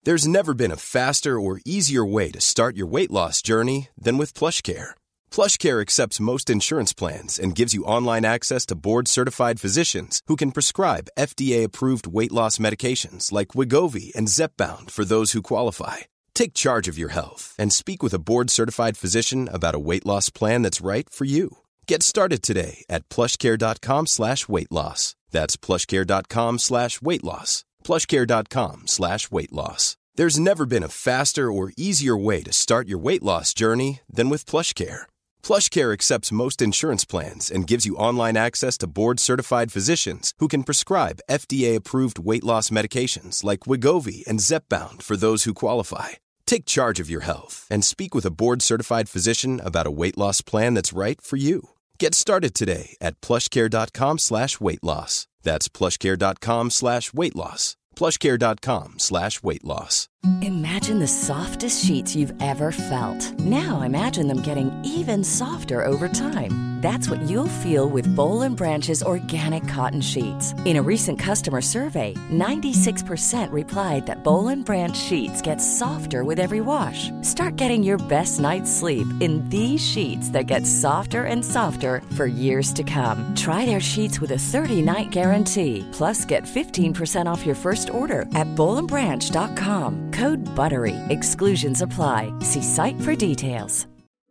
There's never been a faster or easier way to start your weight loss journey than with PlushCare. PlushCare accepts most insurance plans and gives you online access to board-certified physicians who can prescribe FDA-approved weight loss medications like Wegovy and Zepbound for those who qualify. Take charge of your health and speak with a board-certified physician about a weight loss plan that's right for you. Get started today at plushcare.com/weightloss. That's plushcare.com/weightloss. plushcare.com/weightloss. There's never been a faster or easier way to start your weight loss journey than with PlushCare. PlushCare accepts most insurance plans and gives you online access to board-certified physicians who can prescribe FDA-approved weight loss medications like Wegovy and Zepbound for those who qualify. Take charge of your health and speak with a board-certified physician about a weight loss plan that's right for you. Get started today at plushcare.com/weightloss. That's plushcare.com/weightloss. plushcare.com/weightloss. Imagine the softest sheets you've ever felt. Now imagine them getting even softer over time. That's what you'll feel with Boll & Branch's organic cotton sheets. In a recent customer survey, 96% replied that Boll & Branch sheets get softer with every wash. Start getting your best night's sleep in these sheets that get softer and softer for years to come. Try their sheets with a 30-night guarantee. Plus, get 15% off your first order at bollandbranch.com. Code BUTTERY. Exclusions apply. See site for details.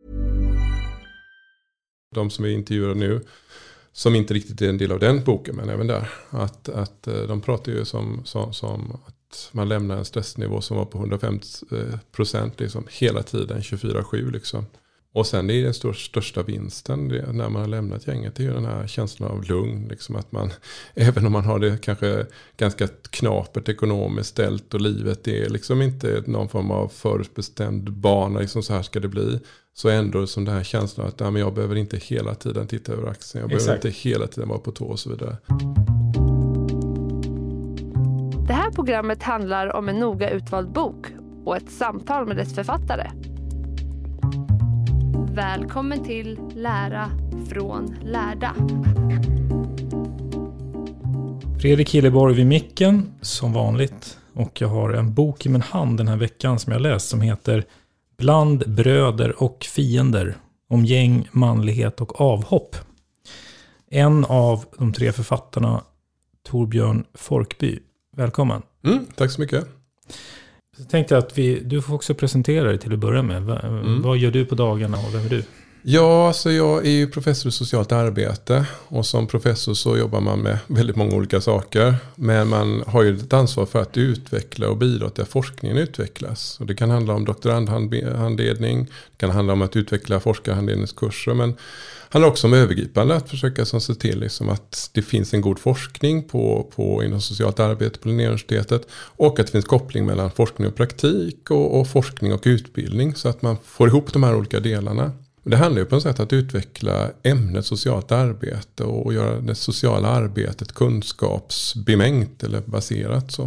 De som vi intervjuar nu, som inte riktigt är en del av den boken, men även där, att de pratar ju som att man lämnar en stressnivå som var på 150% liksom hela tiden, 24/7 liksom. Och sen är den största vinsten när man har lämnat gänget, det är ju den här känslan av lugn. Liksom att man, även om man har det kanske ganska knapert ekonomiskt ställt och livet är liksom inte någon form av förutbestämd bana, liksom så här ska det bli. Så ändå som den här känslan att men jag behöver inte hela tiden titta över axeln. Jag behöver inte hela tiden vara på tå och så vidare. Det här programmet handlar om en noga utvald bok och ett samtal med dess författare. Välkommen till Lära från lärda. Fredrik Hilleborg vid micken som vanligt. Och jag har en bok i min hand den här veckan som jag läst som heter Bland bröder och fiender. Om gäng, manlighet och avhopp. En av de 3 författarna, Torbjörn Folkby. Välkommen. Tack så mycket. Jag tänkte att du får också presentera dig till att börja med. Vad gör du på dagarna och vem är du? Ja, så jag är ju professor i socialt arbete och som professor så jobbar man med väldigt många olika saker. Men man har ju ett ansvar för att utveckla och bidra till att forskningen utvecklas. Och det kan handla om doktorandhandledning, det kan handla om att utveckla forskarhandledningskurser, men det handlar också om övergripande att försöka se till liksom att det finns en god forskning inom socialt arbete på Linnéuniversitetet och att det finns koppling mellan forskning och praktik och forskning och utbildning så att man får ihop de här olika delarna. Det handlar ju på något sätt att utveckla ämnet socialt arbete och göra det sociala arbetet kunskapsbemängt eller baserat så.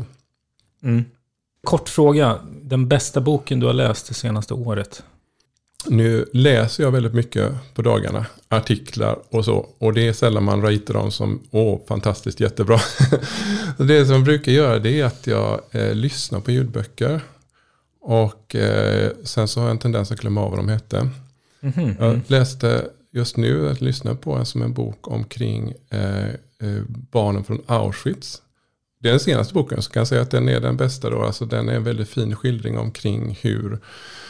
Kort fråga, den bästa boken du har läst det senaste året? Nu läser jag väldigt mycket på dagarna, artiklar och så. Och det är sällan man ratear dem som, fantastiskt, jättebra. Det som jag brukar göra det är att jag lyssnar på ljudböcker. Och sen så har jag en tendens att glömma av vad de hette. Jag läste just nu att lyssna på en bok omkring barnen från Auschwitz. Det är den senaste boken så kan jag säga att den är den bästa då. Alltså den är en väldigt fin skildring omkring hur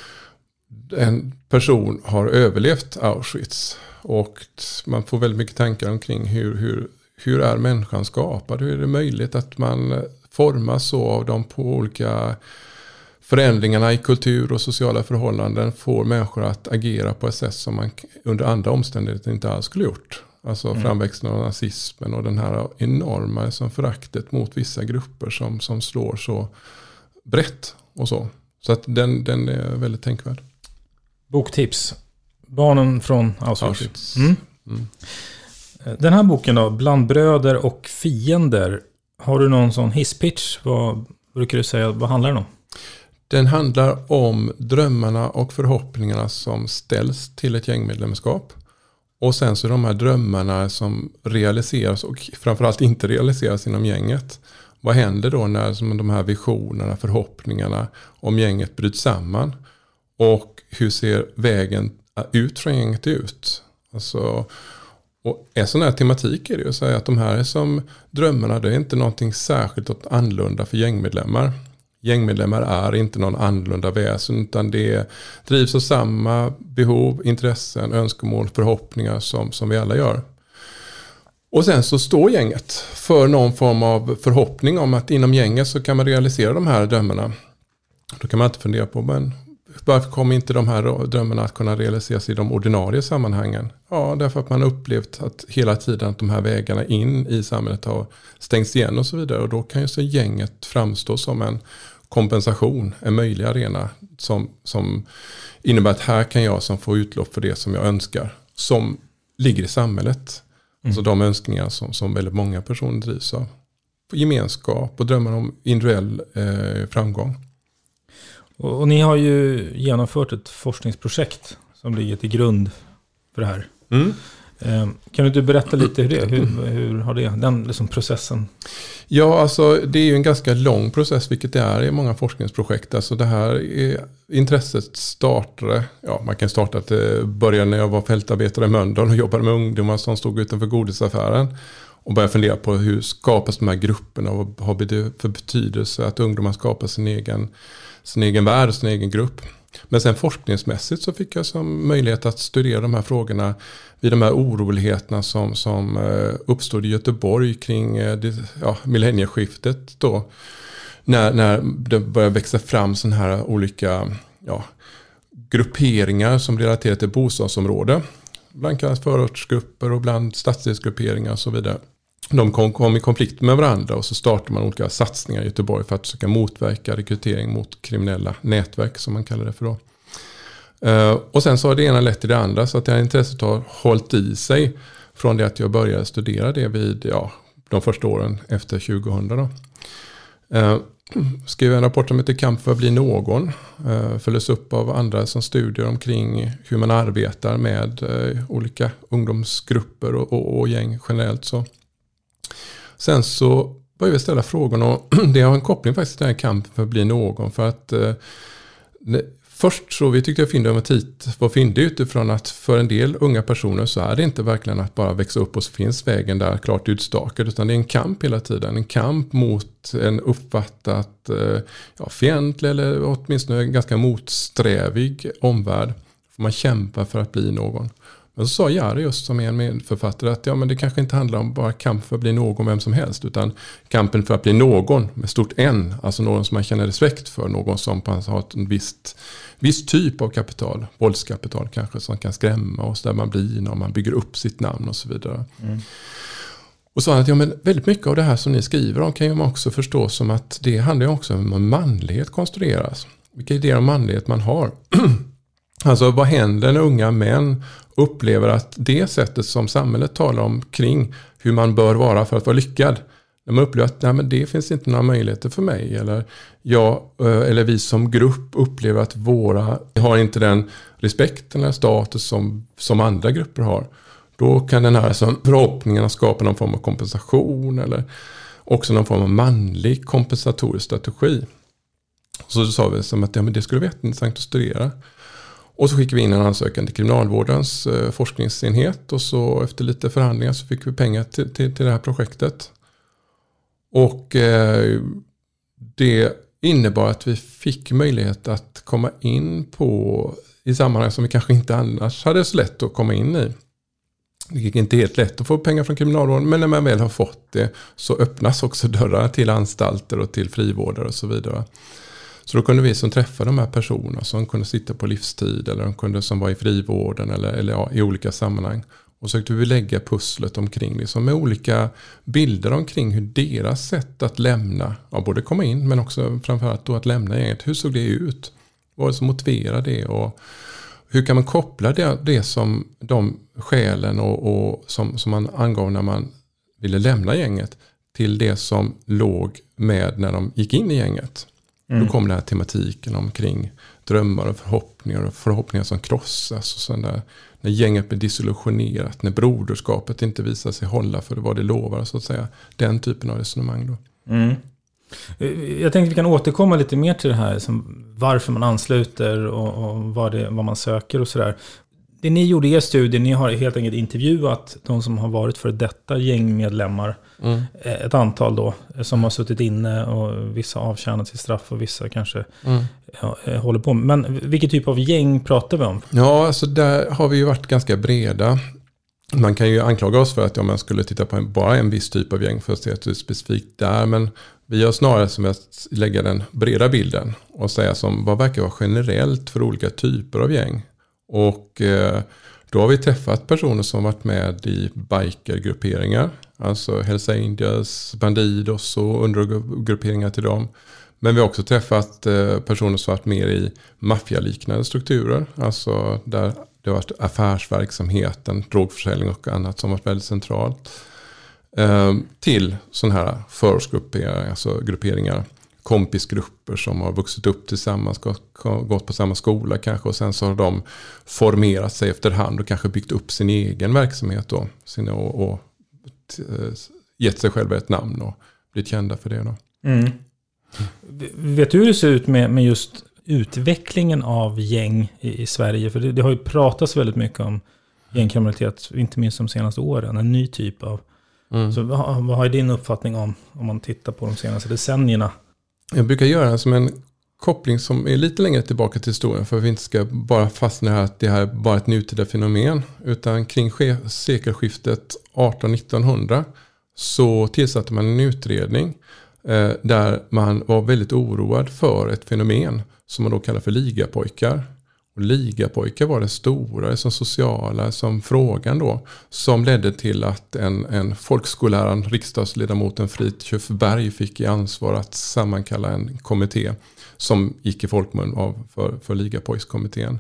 en person har överlevt Auschwitz. Och man får väldigt mycket tankar omkring hur är människan skapad? Hur är det möjligt att man formas så av de på olika förändringarna i kultur och sociala förhållanden får människor att agera på ett sätt som man under andra omständigheter inte alls skulle gjort. Alltså framväxten av nazismen och den här enorma föraktet mot vissa grupper som slår så brett och så. Så att den är väldigt tänkvärd. Boktips. Barnen från Auschwitz. Den här boken då, Bland bröder och fiender. Har du någon sån hisspitch? Vad brukar du säga? Vad handlar den om? Den handlar om drömmarna och förhoppningarna som ställs till ett gängmedlemskap. Och sen så de här drömmarna som realiseras och framförallt inte realiseras inom gänget. vad händer då när som de här visionerna, förhoppningarna om gänget bryts samman? Och hur ser vägen ut från gänget ut? Alltså, och en sån här tematik är det ju att säga att de här som drömmarna, det är inte någonting särskilt annorlunda för gängmedlemmar. Gängmedlemmar är inte någon annorlunda väsen, utan det drivs av samma behov, intressen, önskemål, förhoppningar som vi alla gör. Och sen så står gänget för någon form av förhoppning om att inom gänget så kan man realisera de här drömmarna. Då kan man inte fundera på, men varför kommer inte de här drömmarna att kunna realiseras i de ordinarie sammanhangen? Ja, därför att man har upplevt att hela tiden att de här vägarna in i samhället har stängts igen och så vidare. Och då kan ju så gänget framstå som en kompensation, en möjlig arena som innebär att här kan jag som får utlopp för det som jag önskar, som ligger i samhället. Alltså de önskningar som väldigt många personer drivs av. Gemenskap och drömmar om individuell framgång. Och ni har ju genomfört ett forskningsprojekt som ligger till grund för det här. Kan du inte berätta lite hur har den liksom processen? Ja, alltså det är ju en ganska lång process, vilket det är i många forskningsprojekt. Alltså det här intresset startade, man kan starta att det började när jag var fältarbetare i Mölndal och jobbade med ungdomar som stod utanför godisaffären. Och började fundera på hur skapas de här grupperna och vad har det för betydelse att ungdomar skapar sin egen värld och sin egen grupp. Men sen forskningsmässigt så fick jag som möjlighet att studera de här frågorna vid de här oroligheterna som uppstod i Göteborg kring millennieskiftet då. När det började växa fram sådana här olika grupperingar som relaterar till bostadsområde. Ibland kallas förortsgrupper och bland stadsdelsgrupperingar och så vidare. De kom i konflikt med varandra och så startade man olika satsningar i Göteborg för att försöka motverka rekrytering mot kriminella nätverk som man kallar det för då. Och sen så har det ena lett till det andra, så att det här intresset har hållit i sig från det att jag började studera det vid de första åren efter 2000 då. Skrev en rapport som heter Kamp för att bli någon. Följs upp av andra som studier omkring hur man arbetar med olika ungdomsgrupper och gäng generellt så. Sen så började vi ställa frågor och det har en koppling faktiskt till den här kampen för att bli någon. För att först så vi tyckte att Fyndig var fyndig utifrån att för en del unga personer så är det inte verkligen att bara växa upp och så finns vägen där klart utstakad, utan det är en kamp hela tiden. En kamp mot en uppfattat fientlig eller åtminstone ganska motsträvig omvärld. Får man kämpa för att bli någon. Men så sa Jari just som en medförfattare att men det kanske inte handlar om bara kamp för att bli någon vem som helst, utan kampen för att bli någon med stort N, alltså någon som man känner respekt för, någon som har en viss typ av kapital, våldskapital kanske, som kan skrämma oss där man blir när man bygger upp sitt namn och så vidare. Och sa att men väldigt mycket av det här som ni skriver om kan ju man också förstå som att det handlar också om hur manlighet konstrueras. Vilka idéer om manlighet man har. Alltså vad händer när unga män upplever att det sättet som samhället talar om kring hur man bör vara för att vara lyckad, när man upplever att men det finns inte några möjligheter för mig, eller vi som grupp upplever att vi har inte den respekten eller status som andra grupper har, då kan den här förhoppningen skapa någon form av kompensation eller också någon form av manlig kompensatorisk strategi. Så sa vi som att men det skulle vara intressant att studera. Och så skickade vi in en ansökan till Kriminalvårdens forskningsenhet och så efter lite förhandlingar så fick vi pengar till det här projektet. Och det innebar att vi fick möjlighet att komma in i sammanhang som vi kanske inte annars hade så lätt att komma in i. Det gick inte helt lätt att få pengar från Kriminalvården, men när man väl har fått det så öppnas också dörrar till anstalter och till frivårdare och så vidare. Så då kunde vi som träffa de här personerna som kunde sitta på livstid eller de kunde som var i frivården eller i olika sammanhang. Och så försökte vi lägga pusslet omkring liksom, med olika bilder omkring hur deras sätt att lämna, både komma in men också framförallt då att lämna gänget. Hur såg det ut? Vad var det som motiverade det? Och hur kan man koppla det som de skälen och som man angav när man ville lämna gänget till det som låg med när de gick in i gänget? Då kom den här tematiken omkring drömmar och förhoppningar som krossas och sånt där. När gänget blir disillusionerat, när broderskapet inte visar sig hålla för vad det lovar så att säga. Den typen av resonemang då. Jag tänkte vi kan återkomma lite mer till det här, som varför man ansluter och vad man söker och sådär. Det ni gjorde i er studie, ni har helt enkelt intervjuat de som har varit för detta gängmedlemmar. Ett antal då, som har suttit inne och vissa avtjänat sitt straff och vissa kanske håller på. Men vilken typ av gäng pratar vi om? Ja, alltså där har vi ju varit ganska breda. Man kan ju anklaga oss för att man skulle titta på bara en viss typ av gäng för att se att det är specifikt där. Men vi har snarare som att lägga den breda bilden och säga som vad verkar vara generellt för olika typer av gäng. Och då har vi träffat personer som varit med i bikergrupperingar. Alltså Hells Angels, Bandidos och undergrupperingar till dem. Men vi har också träffat personer som varit mer i maffialiknande strukturer. Alltså där det har varit affärsverksamheten, drogförsäljning och annat som varit väldigt centralt. Till sådana här förortsgrupperingar, alltså grupperingar. Kompisgrupper som har vuxit upp tillsammans, gått på samma skola kanske, och sen så har de formerat sig efterhand och kanske byggt upp sin egen verksamhet då, och gett sig själva ett namn och blivit kända för det då. Vet du hur det ser ut med just utvecklingen av gäng i Sverige? För det har ju pratats väldigt mycket om gängkriminalitet, inte minst de senaste åren, en ny typ av. Så vad har din uppfattning om man tittar på de senaste decennierna? Jag brukar göra som en koppling som är lite längre tillbaka till historien, för att vi inte ska bara fastna här att det här är bara ett nutida fenomen, utan kring sekelskiftet 1800-1900 så tillsatte man en utredning där man var väldigt oroad för ett fenomen som man då kallar för ligapojkar. Och ligapojkar var det stora, som sociala, som frågan då, som ledde till att en folkskolläraren, riksdagsledamoten Fridtjof Berg fick i ansvar att sammankalla en kommitté som gick i folkmun för ligapojkskommittén.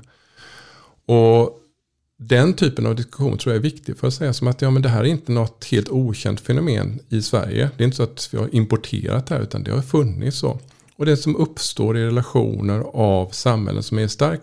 Och den typen av diskussion tror jag är viktig för att säga som att men det här är inte något helt okänt fenomen i Sverige. Det är inte så att vi har importerat det här, utan det har funnits så. Och det som uppstår i relationer av samhällen som är i stark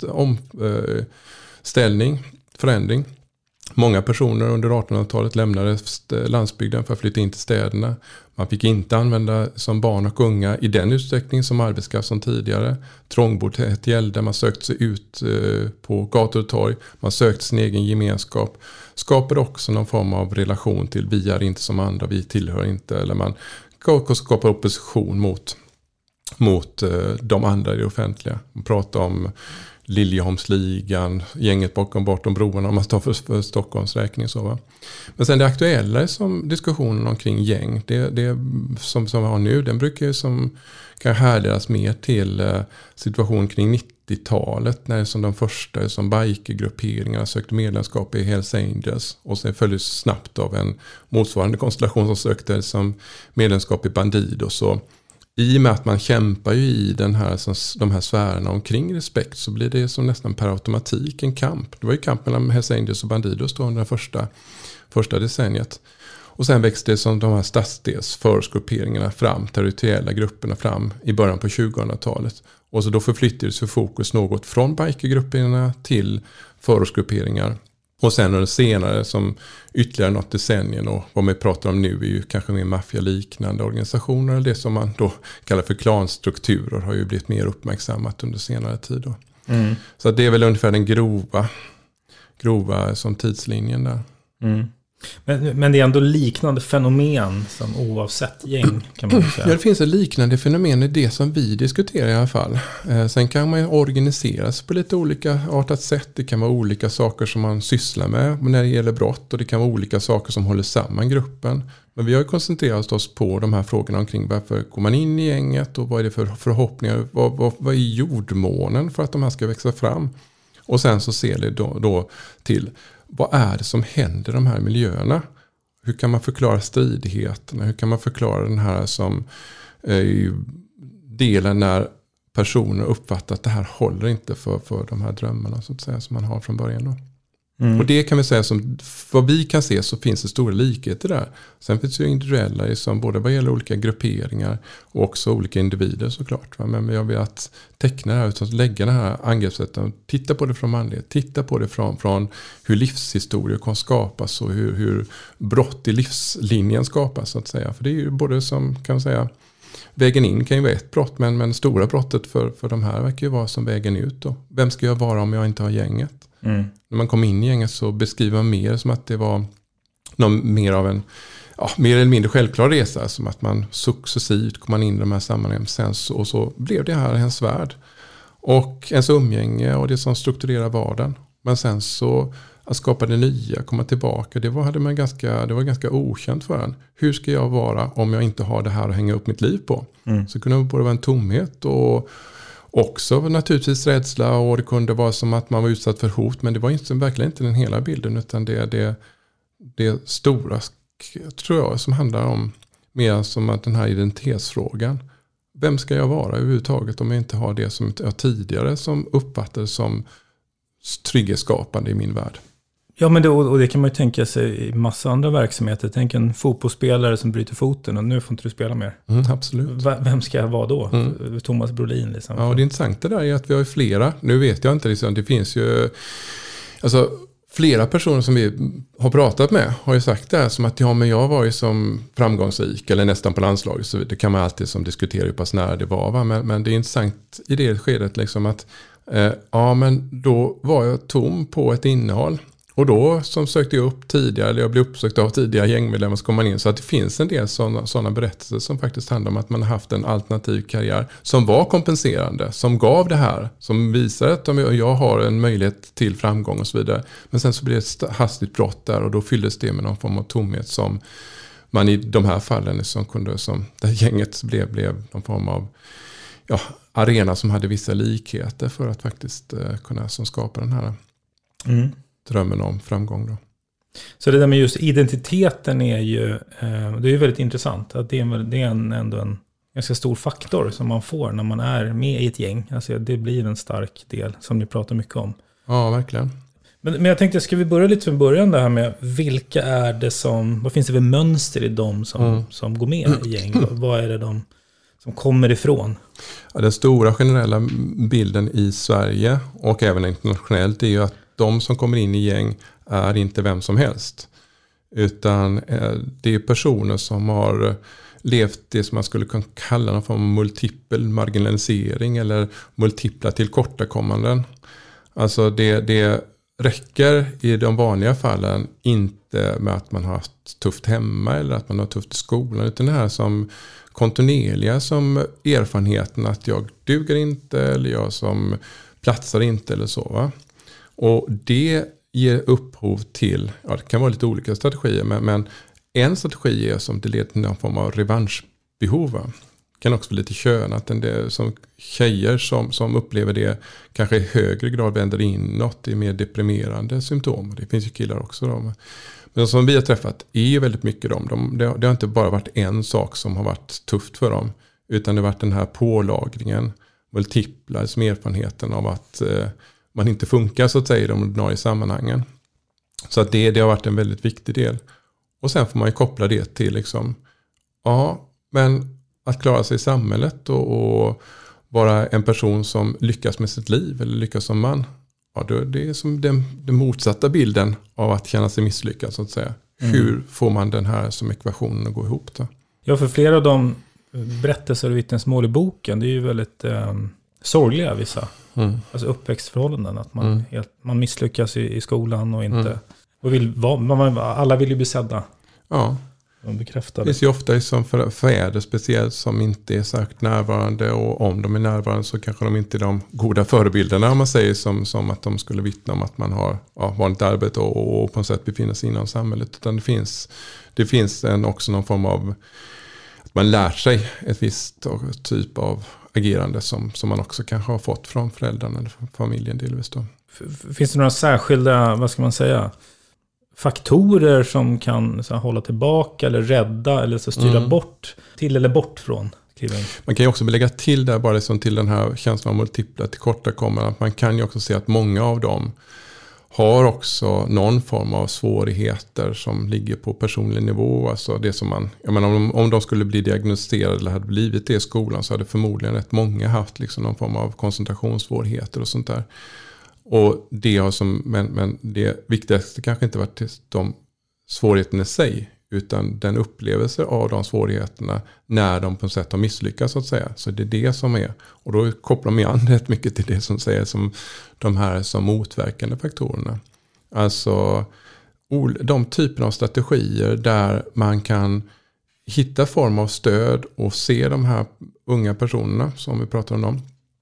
förändring. Många personer under 1800-talet lämnade landsbygden för att flytta in till städerna. Man fick inte använda som barn och unga i den utsträckning som arbetskraft som tidigare. Trångboddhet gällde, man sökte sig ut på gator och torg. Man sökte sin egen gemenskap. Skapade också någon form av relation till vi är inte som andra, vi tillhör inte. Eller man skapar opposition mot de andra i det offentliga. Man pratar om Liljeholmsligan, gänget bortom broarna, om man står för Stockholms räkning. Så, va? Men sen det aktuella är som diskussionen omkring gäng. Det som vi har nu, den brukar ju kan härledas mer till situationen kring 90-talet, när det som de första som bikergrupperingar sökte medlemskap i Hells Angels, och sen följdes snabbt av en motsvarande konstellation som sökte som medlemskap i Bandidos. Så i och med att man kämpar ju i de här sfärerna omkring respekt, så blir det som nästan per automatik en kamp. Det var ju kamp mellan Hells Angels och Bandidos då under första decenniet. Och sen växte det som de här stadsdelsförortsgrupperingarna fram, territoriella grupperna fram i början på 2000-talet. Och så då förflyttades fokus något från bikergrupperna till förortsgrupperingar. Och sen under senare som ytterligare något decennium, och vad vi pratar om nu är ju kanske mer maffialiknande organisationer, eller det som man då kallar för klanstrukturer har ju blivit mer uppmärksammat under senare tid då. Så det är väl ungefär den grova som tidslinjen där. Men det är ändå liknande fenomen som oavsett gäng, kan man säga. Ja, det finns ett liknande fenomen i det som vi diskuterar i alla fall. Sen kan man ju organiseras på lite olika artat sätt. Det kan vara olika saker som man sysslar med när det gäller brott, och det kan vara olika saker som håller samman gruppen. Men vi har ju koncentrerat oss på de här frågorna omkring varför går man in i gänget och vad är det för förhoppningar, vad är jordmånen för att de här ska växa fram. Och sen så ser det då till vad är det som händer i de här miljöerna? Hur kan man förklara stridigheterna? Hur kan man förklara den här som delen när personer uppfattar att det här håller inte för de här drömmarna så att säga, som man har från början då. Och det kan vi säga som vad vi kan se, så finns det stora likheter där. Sen finns det ju individuella som både vad gäller olika grupperingar och också olika individer såklart. Va? Men jag vill att teckna det här, utan att lägga det här angreppssättet och titta på det från manlighet, titta på det från hur livshistorier kan skapas och hur brott i livslinjen skapas så att säga. För det är ju både som kan man säga vägen in kan ju vara ett brott, men stora brottet för de här verkar ju vara som vägen ut då. Vem ska jag vara om jag inte har gänget? När man kom in i gänget så beskriver man mer som att det var mer av en mer eller mindre självklar resa, som att man successivt kom man in i de här sammanhangen. Sen så blev det här ens värld och ens umgänge och det som strukturerar vardagen. Men sen så att skapa det nya, komma tillbaka, det var ganska okänt för en. Hur ska jag vara om jag inte har det här att hänga upp mitt liv på? Så kunde det både vara en tomhet och också naturligtvis rädsla, och det kunde vara som att man var utsatt för hot, men det var verkligen inte den hela bilden, utan det stora, tror jag, som handlar om mer som att den här identitetsfrågan. Vem ska jag vara överhuvudtaget om jag inte har det som jag tidigare som uppfattades som trygghetsskapande i min värld? Ja, men det kan man ju tänka sig i massa andra verksamheter. Tänk en fotbollsspelare som bryter foten och nu får inte du spela mer. Absolut. Vem ska jag vara då? Thomas Brolin liksom. Ja, och det intressanta där är att vi har flera. Nu vet jag inte, liksom, det finns ju... Alltså, flera personer som vi har pratat med har ju sagt det här som att men jag var ju som framgångsrik eller nästan på landslaget, så det kan man alltid som diskutera hur pass nära det var. Va? Men det är intressant i det skedet liksom att men då var jag tom på ett innehåll. Och då som sökte jag upp tidigare, eller jag blev uppsökt av tidigare gängmedlemmar, så kom man in. Så att det finns en del sådana berättelser som faktiskt handlar om att man har haft en alternativ karriär som var kompenserande, som gav det här, som visar att jag har en möjlighet till framgång och så vidare. Men sen så blev det ett hastigt brott där, och då fylldes det med någon form av tomhet som man i de här fallen som kunde, som där gänget blev någon form av arena som hade vissa likheter för att faktiskt kunna som skapa den här drömmen om framgång då. Så det där med just identiteten är ju det är ju väldigt intressant att det är ändå en ganska stor faktor som man får när man är med i ett gäng. Alltså det blir en stark del som ni pratar mycket om. Ja, verkligen. Men jag tänkte, ska vi börja lite från början det här med vilka är det vad finns det för mönster i dem som går med i gäng? Vad är det de som kommer ifrån? Ja, den stora generella bilden i Sverige och även internationellt är ju att de som kommer in i gäng är inte vem som helst. Utan det är personer som har levt det som man skulle kunna kalla någon form av multipel marginalisering eller multipla tillkortakommanden. Alltså det räcker i de vanliga fallen inte med att man har haft tufft hemma eller att man har tufft i skolan, utan det här som kontinuerliga som erfarenheten att jag duger inte eller jag som platsar inte eller så, va? Och det ger upphov till, det kan vara lite olika strategier, men en strategi är som det leder till någon form av revanschbehov. Det kan också bli lite könat än det som tjejer som upplever det kanske i högre grad vänder inåt i mer deprimerande symptom. Det finns ju killar också då. Men som vi har träffat är ju väldigt mycket det har inte bara varit en sak som har varit tufft för dem, utan det har varit den här pålagringen, multipla som erfarenheten av att man inte funkar så att säga i de ordinarie sammanhangen. Så att det har varit en väldigt viktig del. Och sen får man ju koppla det till liksom, men att klara sig i samhället och vara en person som lyckas med sitt liv eller lyckas som man. Ja, det är som den motsatta bilden av att känna sig misslyckad så att säga. Hur får man den här som ekvationen att gå ihop då? Ja, för flera av de berättelser och vittnesmål i boken, det är ju väldigt sorgliga vissa. Alltså uppväxtförhållanden, att man misslyckas i skolan och inte alla vill ju bli sedda. Ja. De bekräftar det är ju ofta som fäder speciellt som inte är särskilt närvarande, och om de är närvarande så kanske de inte är de goda förebilderna om man säger som att de skulle vittna om att man har vanligt arbete och på något sätt befinner sig inom samhället, utan det finns också någon form av att man lär sig ett visst typ av agerande som man också kanske har fått från föräldrarna eller från familjen delvis då. Finns det några särskilda, vad ska man säga, faktorer som kan hålla tillbaka eller rädda eller så styra bort till eller bort från killen? Man kan ju också lägga till där bara liksom till den här känslan av multipla tillkortakommanden, att man kan ju också se att många av dem har också någon form av svårigheter som ligger på personlig nivå. Alltså det som om de skulle bli diagnostiserade eller hade blivit det i skolan, så hade förmodligen rätt många haft liksom någon form av koncentrationssvårigheter och sånt där. Och det har men det viktigaste kanske inte varit de svårigheterna i sig, utan den upplevelse av de svårigheterna när de på något sätt har misslyckats så att säga. Så det är det som är, och då kopplar man an rätt mycket till det som säger som de här som motverkande faktorerna. Alltså de typer av strategier där man kan hitta form av stöd och se de här unga personerna som vi pratar om dem.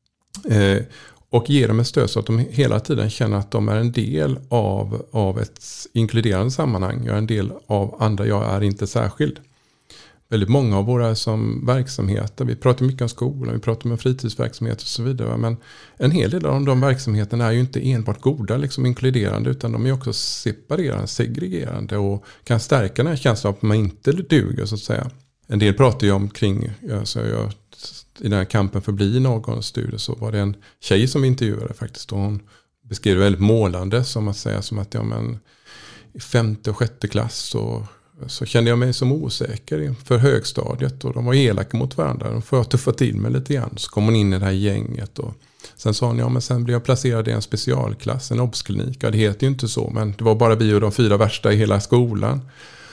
Och ge dem ett stöd så att de hela tiden känner att de är en del av ett inkluderande sammanhang. Jag är en del av andra, jag är inte särskild. Väldigt många av våra som verksamheter, vi pratar mycket om skolan, vi pratar om fritidsverksamhet och så vidare. Men en hel del av de verksamheterna är ju inte enbart goda, liksom inkluderande, utan de är också separerande, segregerande och kan stärka den här känslan av att man inte duger så att säga. En del pratar ju om kring, i den här kampen för bli någon studie så var det en tjej som intervjuade faktiskt och hon beskrev det väldigt målande som att säga som att i 5:e och 6:e klass så kände jag mig som osäker för högstadiet och de var elaka mot varandra. De får jag tuffa till mig lite grann. Så kom hon in i det här gänget och sen sa hon, men sen blev jag placerad i en specialklass, en obsklinik. Ja, det heter ju inte så, men det var bara vi och de 4 värsta i hela skolan.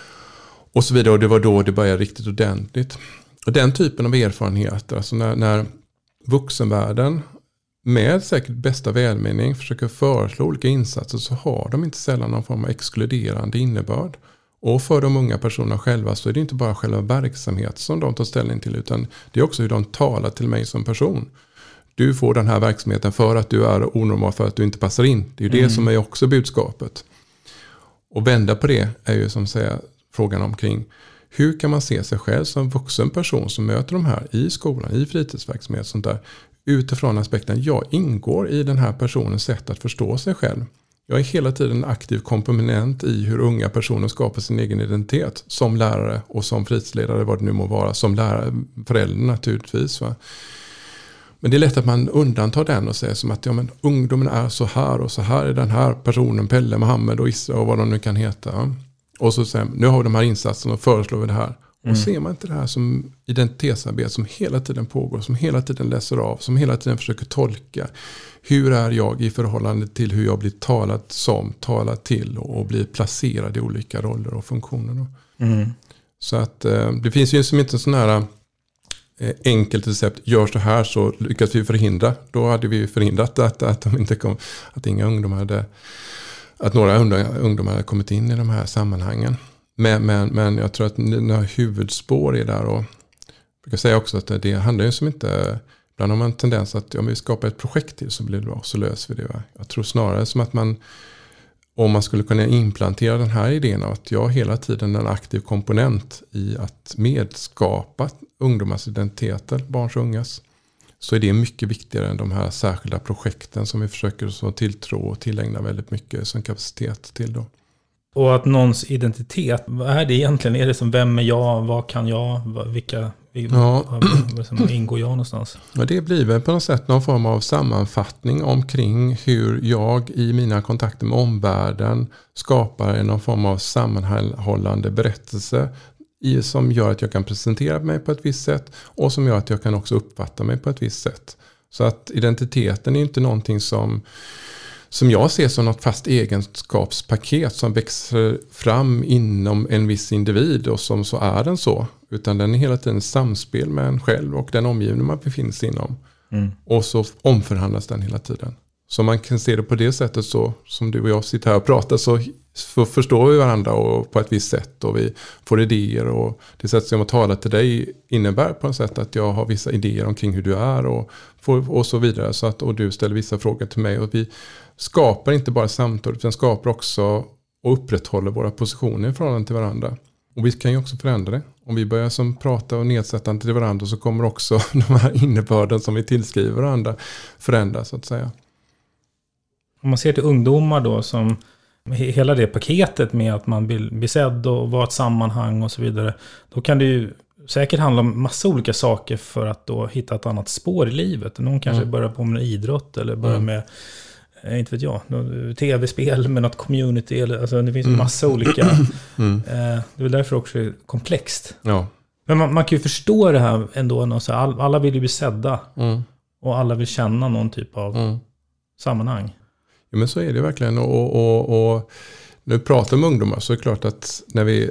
Och så vidare, och det var då det började riktigt ordentligt. Och den typen av erfarenheter, alltså när vuxenvärlden med säkert bästa välmening försöker föreslå olika insatser så har de inte sällan någon form av exkluderande innebörd. Och för de unga personerna själva så är det inte bara själva verksamhet som de tar ställning till utan det är också hur de talar till mig som person. Du får den här verksamheten för att du är onormal, för att du inte passar in. Det är ju det som är också budskapet. Och vända på det är ju som säger frågan omkring hur kan man se sig själv som vuxen person som möter de här i skolan, i fritidsverksamhet och sånt där. Utifrån aspekten, jag ingår i den här personens sätt att förstå sig själv. Jag är hela tiden en aktiv komponent i hur unga personer skapar sin egen identitet. Som lärare och som fritidsledare, vad det nu må vara. Som lärare, förälder naturligtvis. Va? Men det är lätt att man undantar den och säger som att ungdomen är så här och så här är den här personen, Pelle, Mohammed och Isra och vad de nu kan heta. Va? Och så säger nu har vi de här insatserna och föreslår vi det här. Och ser man inte det här som identitetsarbete som hela tiden pågår, som hela tiden läser av, som hela tiden försöker tolka. Hur är jag i förhållande till hur jag blir talad till och blir placerad i olika roller och funktioner. Så att det finns ju som inte en sån här enkelt recept, gör så här så lyckas vi förhindra. Då hade vi förhindrat att de inte kom, att inga ungdomar hade, att några ungdomar hade kommit in i de här sammanhangen. Men jag tror att några huvudspår är där och jag brukar säga också att det handlar ju som inte, ibland har man en tendens att om vi skapar ett projekt till så blir det bra, så löser vi det. Va? Jag tror snarare som att om man skulle kunna implantera den här idén av att jag hela tiden är en aktiv komponent i att medskapa ungdomars identiteter, barns och ungas, så är det mycket viktigare än de här särskilda projekten som vi försöker så tilltro och tillägna väldigt mycket som kapacitet till då. Och att någons identitet, vad är det egentligen? Är det som vem är jag, vad kan jag, vilka ingår jag någonstans? Ja, det blir väl på något sätt någon form av sammanfattning omkring hur jag i mina kontakter med omvärlden skapar någon form av sammanhållande berättelse som gör att jag kan presentera mig på ett visst sätt och som gör att jag kan också uppfatta mig på ett visst sätt. Så att identiteten är inte någonting som jag ser som något fast egenskapspaket som växer fram inom en viss individ och som så är den så. Utan den är hela tiden samspel med en själv och den omgivning man befinner sig inom. Och så omförhandlas den hela tiden. Så man kan se det på det sättet så som du och jag sitter här och pratar så förstår vi varandra och på ett visst sätt och vi får idéer och det sätt som jag talar till dig innebär på något sätt att jag har vissa idéer omkring hur du är och så vidare så att, och du ställer vissa frågor till mig och vi skapar inte bara samtal utan skapar också och upprätthåller våra positioner i förhållande till varandra. Och vi kan ju också förändra det. Om vi börjar som prata och nedsättande till varandra så kommer också de här innebörden som vi tillskriver varandra förändras så att säga. Om man ser till ungdomar då som hela det paketet med att man vill bli sedd och vara ett sammanhang och så vidare. Då kan det ju säkert handla om massa olika saker för att då hitta ett annat spår i livet. Någon kanske börjar på med idrott eller börjar med, inte vet jag, tv-spel med något community. Eller, alltså det finns en massa olika. Det är därför också är komplext. Ja. Men man kan ju förstå det här ändå. Så alla vill ju bli sedda. Och alla vill känna någon typ av sammanhang. Ja, men så är det verkligen. Och nu pratar med ungdomar så är det klart att när vi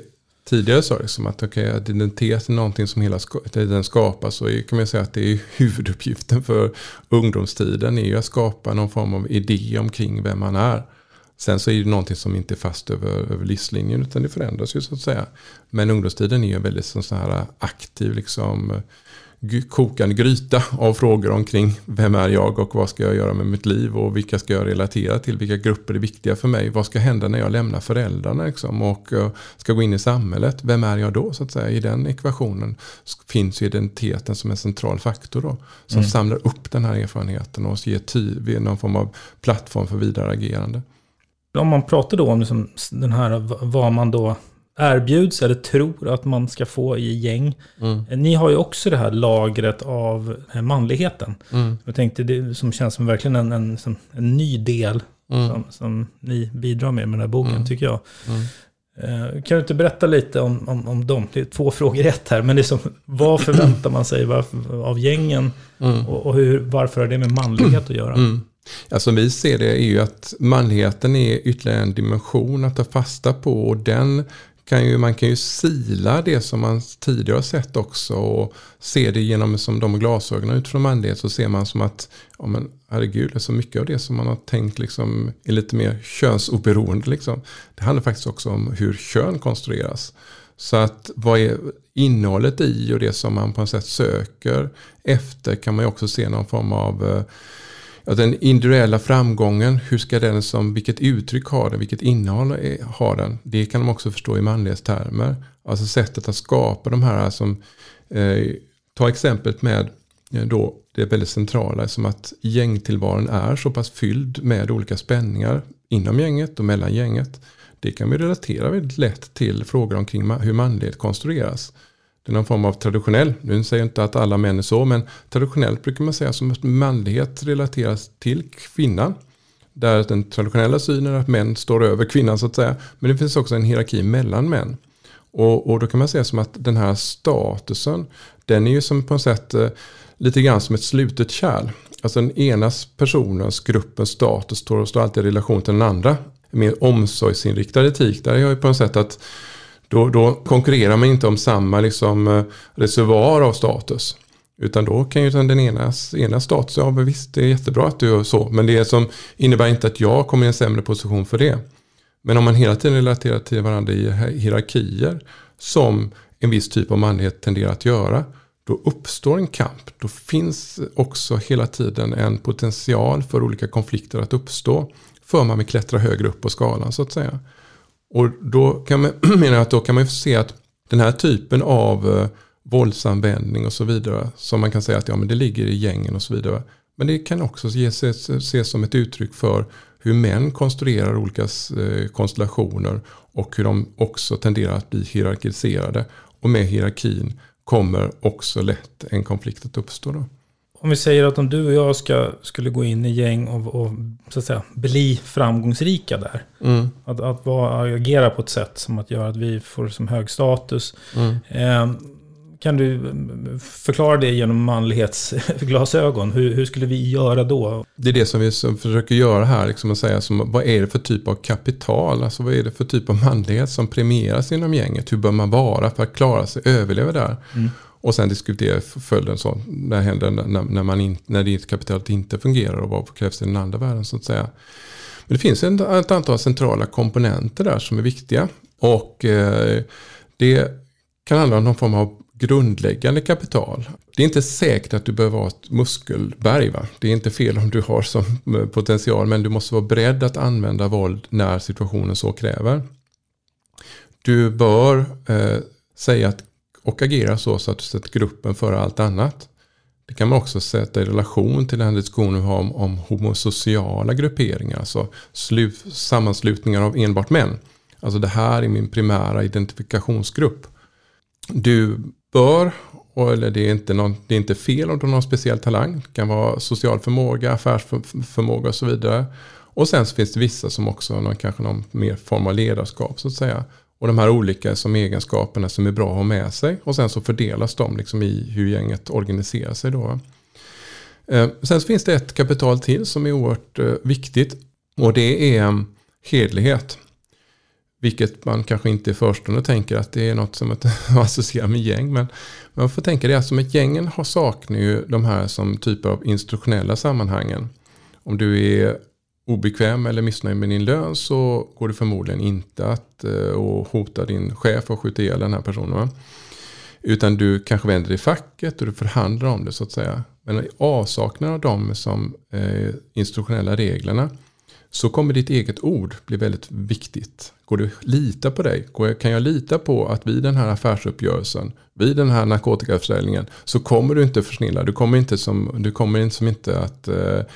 tidigare sa liksom att att identitet är någonting som hela tiden skapas, så kan man säga att det är huvuduppgiften för ungdomstiden är ju att skapa någon form av idé omkring vem man är. Sen så är det någonting som inte är fast över livslinjen, utan det förändras ju så att säga. Men ungdomstiden är ju en väldigt sån här aktiv liksom kokande gryta av frågor omkring vem är jag och vad ska jag göra med mitt liv och vilka ska jag relatera till, vilka grupper är viktiga för mig, vad ska hända när jag lämnar föräldrarna liksom, och ska gå in i samhället, vem är jag då så att säga. I den ekvationen finns ju identiteten som en central faktor då, som samlar upp den här erfarenheten och ger någon form av plattform för vidare agerande. Om man pratar då om liksom den här, vad man då erbjuds eller tror att man ska få i gäng. Ni har ju också det här lagret av manligheten. Jag tänkte det som känns som verkligen en ny del som ni bidrar med den här boken tycker jag. Kan du inte berätta lite om dem? Det är 2 frågor i ett här, men det är som, vad förväntar man sig av gängen och varför har det med manlighet att göra? Som vi ser det är ju att manligheten är ytterligare en dimension att ta fasta på, och man kan ju sila det som man tidigare har sett också och se det genom som de glasögonen utifrån manlighet, så ser man som att herregud, det är så mycket av det som man har tänkt liksom är lite mer könsoberoende liksom. Det handlar faktiskt också om hur kön konstrueras. Så att vad är innehållet i och det som man på något sätt söker efter kan man ju också se någon form av den individuella framgången, hur ska den vilket uttryck har den, vilket innehåll har den, det kan man också förstå i manlighetstermer. Alltså sättet att skapa de här som, ta exemplet med då det är väldigt centrala som att gängtillvaron är så pass fylld med olika spänningar inom gänget och mellan gänget. Det kan vi relatera väldigt lätt till frågor omkring hur manlighet konstrueras. Det är någon form av traditionell, nu säger jag inte att alla män är så, men traditionellt brukar man säga som att manlighet relateras till kvinnan. Där den traditionella synen är att män står över kvinnan så att säga. Men det finns också en hierarki mellan män. Och då kan man säga som att den här statusen, den är ju som på något sätt lite grann som ett slutet kärl. Alltså den ena personens, gruppens status står alltid i relation till den andra. Mer omsorgsinriktad etik, där är jag ju på något sätt att Då konkurrerar man inte om samma liksom, reservoar av status. Utan då kan ju den ena status, ja visst det är jättebra att du gör så. Men det som innebär inte att jag kommer i en sämre position för det. Men om man hela tiden relaterar till varandra i hierarkier som en viss typ av manlighet tenderar att göra. Då uppstår en kamp. Då finns också hela tiden en potential för olika konflikter att uppstå. För man vill klättra högre upp på skalan så att säga. Och då kan man se att den här typen av våldsanvändning och så vidare, som man kan säga att men det ligger i gängen och så vidare. Men det kan också ses som ett uttryck för hur män konstruerar olika konstellationer och hur de också tenderar att bli hierarkiserade. Och med hierarkin kommer också lätt en konflikt att uppstå då. Om vi säger att om du och jag skulle gå in i gäng och så att säga, bli framgångsrika där. Att agera på ett sätt som att göra att vi får som hög status. Kan du förklara det genom manlighetsglasögon? Hur skulle vi göra då? Det är det som vi försöker göra här. Liksom att säga som, vad är det för typ av kapital? Alltså vad är det för typ av manlighet som premieras inom gänget? Hur bör man vara för att klara sig, överleva där? Och sen diskutera följden så när händer när det kapitalet inte fungerar och vad krävs i den andra världen så att säga. Men det finns ett antal centrala komponenter där som är viktiga. Och det kan handla om någon form av grundläggande kapital. Det är inte säkert att du behöver ha ett muskelberg. Va? Det är inte fel om du har som potential, men du måste vara beredd att använda våld när situationen så kräver. Du bör säga att och agera så att du sätter gruppen före allt annat. Det kan man också sätta i relation till den här diskussionen vi har om homosociala grupperingar. Alltså sammanslutningar av enbart män. Alltså det här är min primära identifikationsgrupp. Du bör, eller det är inte fel om du har någon speciell talang. Det kan vara social förmåga, affärsförmåga och så vidare. Och sen så finns det vissa som också har kanske någon mer form av ledarskap så att säga. Och de här olika som egenskaperna som är bra att ha med sig. Och sen så fördelas de liksom i hur gänget organiserar sig då. Sen så finns det ett kapital till som är oerhört viktigt. Och det är hederlighet. Vilket man kanske inte i förstone tänker att det är något som man associerar med gäng. Men man får tänka det att som ett gängen saknar ju de här som typer av institutionella sammanhangen. Om du är obekväm eller missnöjd med din lön så går det förmodligen inte att hota din chef och skjuta ihjäl den här personen. Va? Utan du kanske vänder dig i facket och du förhandlar om det så att säga. Men i avsaknad av de som institutionella reglerna så kommer ditt eget ord bli väldigt viktigt. Går du att lita på dig? Kan jag lita på att vid den här affärsuppgörelsen, vid den här narkotikaförsäljningen så kommer du inte försnilla. Du kommer inte att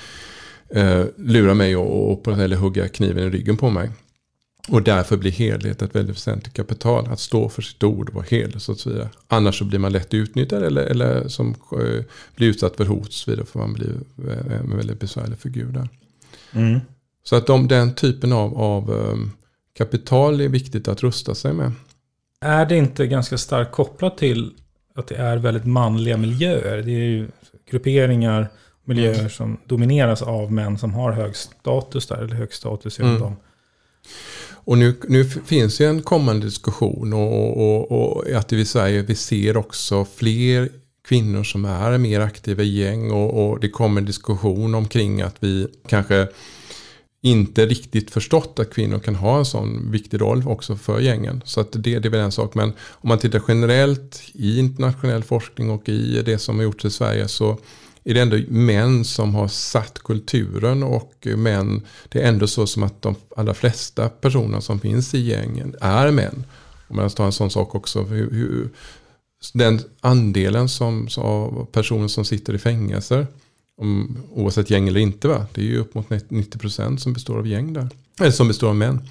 lura mig eller hugga kniven i ryggen på mig. Och därför blir hederlighet ett väldigt väsentligt kapital. Att stå för sitt ord och vara hederlig så att säga. Annars så blir man lätt utnyttjad eller som blir utsatt för hot och så vidare. För man blir en väldigt besvärlig figur där. Mm. Så att den typen av kapital är viktigt att rusta sig med. Är det inte ganska starkt kopplat till att det är väldigt manliga miljöer? Det är ju grupperingar, miljöer som domineras av män som har hög status där, eller hög status genom dem. Och nu finns ju en kommande diskussion och att i Sverige vi ser också fler kvinnor som är mer aktiva i gäng och det kommer en diskussion omkring att vi kanske inte riktigt förstått att kvinnor kan ha en sån viktig roll också för gängen. Så att det är väl en sak. Men om man tittar generellt i internationell forskning och i det som har gjorts i Sverige så är det ändå män som har satt kulturen och män, det är ändå så som att de allra flesta personer som finns i gängen är män. Om man tar en sån sak också, hur den andelen av personer som sitter i fängelser, oavsett gäng eller inte, va? Det är ju upp mot 90% som består av gäng där. Eller som består av män.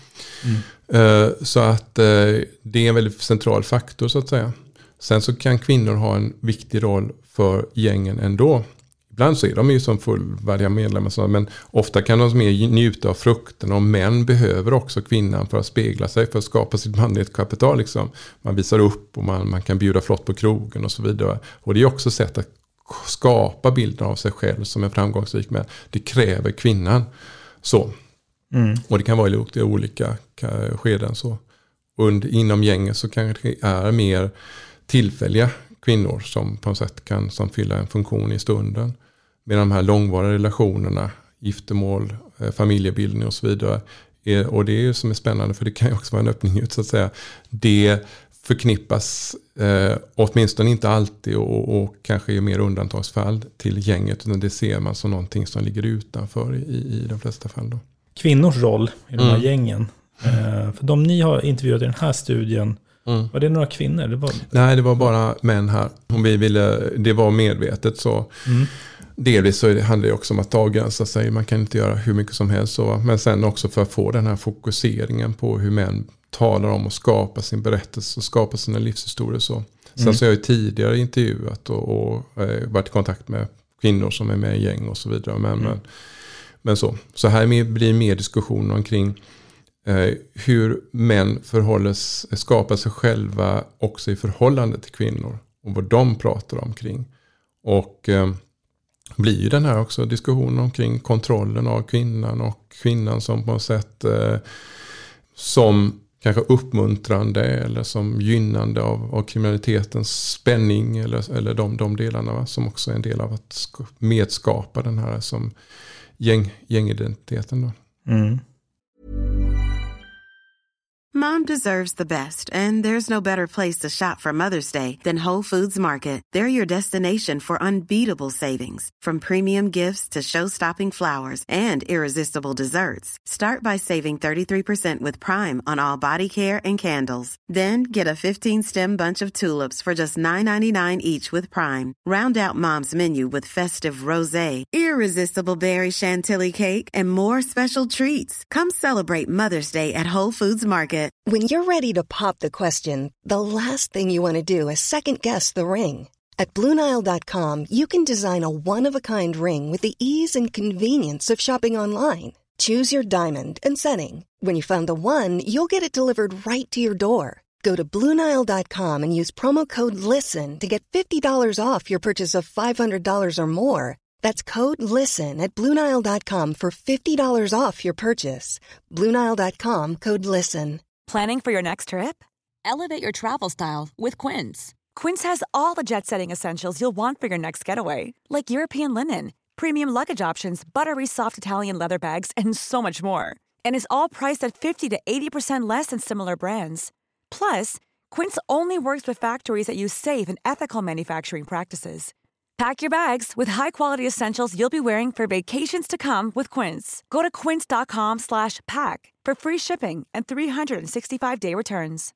Så att det är en väldigt central faktor så att säga. Sen så kan kvinnor ha en viktig roll för gängen ändå. Ibland så är de ju som fullvärdiga medlemmar, men ofta kan de mer njuta av frukten. Och män behöver också kvinnan för att spegla sig, för att skapa sitt manlighetskapital. Liksom. Man visar upp och man kan bjuda flott på krogen och så vidare. Och det är också ett sätt att skapa bilden av sig själv som en framgångsrik man. Det kräver kvinnan. Så. Och det kan vara i olika skeden. Så. Och inom gänget så kanske det är mer tillfälliga kvinnor som på något sätt kan som fylla en funktion i stunden. Med de här långvariga relationerna, giftermål, familjebildning och så vidare. Och det är ju som är spännande, för det kan ju också vara en öppning ut så att säga. Det förknippas åtminstone inte alltid och kanske i mer undantagsfall till gänget, utan det ser man som någonting som ligger utanför i de flesta fall då. Kvinnors roll i de här gängen. För de ni har intervjuat i den här studien, var det några kvinnor? Nej, det var bara män här. Om vi ville, det var medvetet så. Delvis så handlar det också om att avgränsa sig. Man kan inte göra hur mycket som helst så. Men sen också för att få den här fokuseringen på hur män talar om och skapa sin berättelse och skapa sina livshistorier så. Sen så har jag ju tidigare intervjuat och varit i kontakt med kvinnor som är med i gäng och så vidare. Men så här blir mer diskussion omkring hur män skapar sig själva också i förhållande till kvinnor och vad de pratar omkring. Och blir ju den här också diskussionen omkring kontrollen av kvinnan och kvinnan som på något sätt som kanske uppmuntrande eller som gynnande av kriminalitetens spänning eller de delarna, va, som också är en del av att medskapa den här som gängidentiteten då. Mom deserves the best, and there's no better place to shop for Mother's Day than Whole Foods Market. They're your destination for unbeatable savings, from premium gifts to show-stopping flowers and irresistible desserts. Start by saving 33% with Prime on all body care and candles. Then get a 15-stem bunch of tulips for just $9.99 each with Prime. Round out Mom's menu with festive rosé, irresistible berry chantilly cake, and more special treats. Come celebrate Mother's Day at Whole Foods Market. When you're ready to pop the question, the last thing you want to do is second-guess the ring. At BlueNile.com, you can design a one-of-a-kind ring with the ease and convenience of shopping online. Choose your diamond and setting. When you find the one, you'll get it delivered right to your door. Go to BlueNile.com and use promo code LISTEN to get $50 off your purchase of $500 or more. That's code LISTEN at BlueNile.com for $50 off your purchase. BlueNile.com, code LISTEN. Planning for your next trip? Elevate your travel style with Quince. Quince has all the jet-setting essentials you'll want for your next getaway, like European linen, premium luggage options, buttery soft Italian leather bags, and so much more. And is all priced at 50 to 80% less than similar brands. Plus, Quince only works with factories that use safe and ethical manufacturing practices. Pack your bags with high-quality essentials you'll be wearing for vacations to come with Quince. Go to quince.com/pack for free shipping and 365-day returns.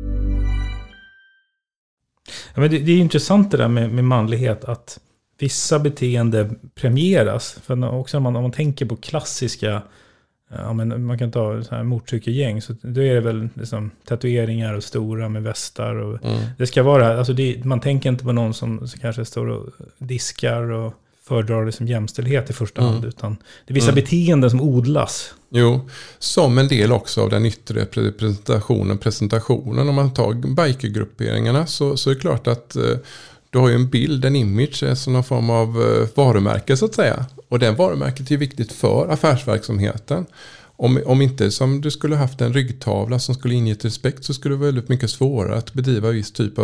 Ja, men det är intressant det där med manlighet, att vissa beteende premieras. För också om man tänker på klassiska, ja, men man kan ta så här motorcykelgäng, så då är det väl liksom tatueringar och stora med västar. Och det ska vara, alltså man tänker inte på någon som kanske står och diskar och föredrar liksom jämställdhet i första hand, utan det är vissa beteenden som odlas. Jo, som en del också av den yttre presentationen. Om man tar bikergrupperingarna så är det klart att du har ju en bild, en image, som någon form av varumärke så att säga. Och den varumärket är viktigt för affärsverksamheten. Om inte som du skulle haft en ryggtavla som skulle inge respekt, så skulle det vara väldigt mycket svårare att bedriva viss typ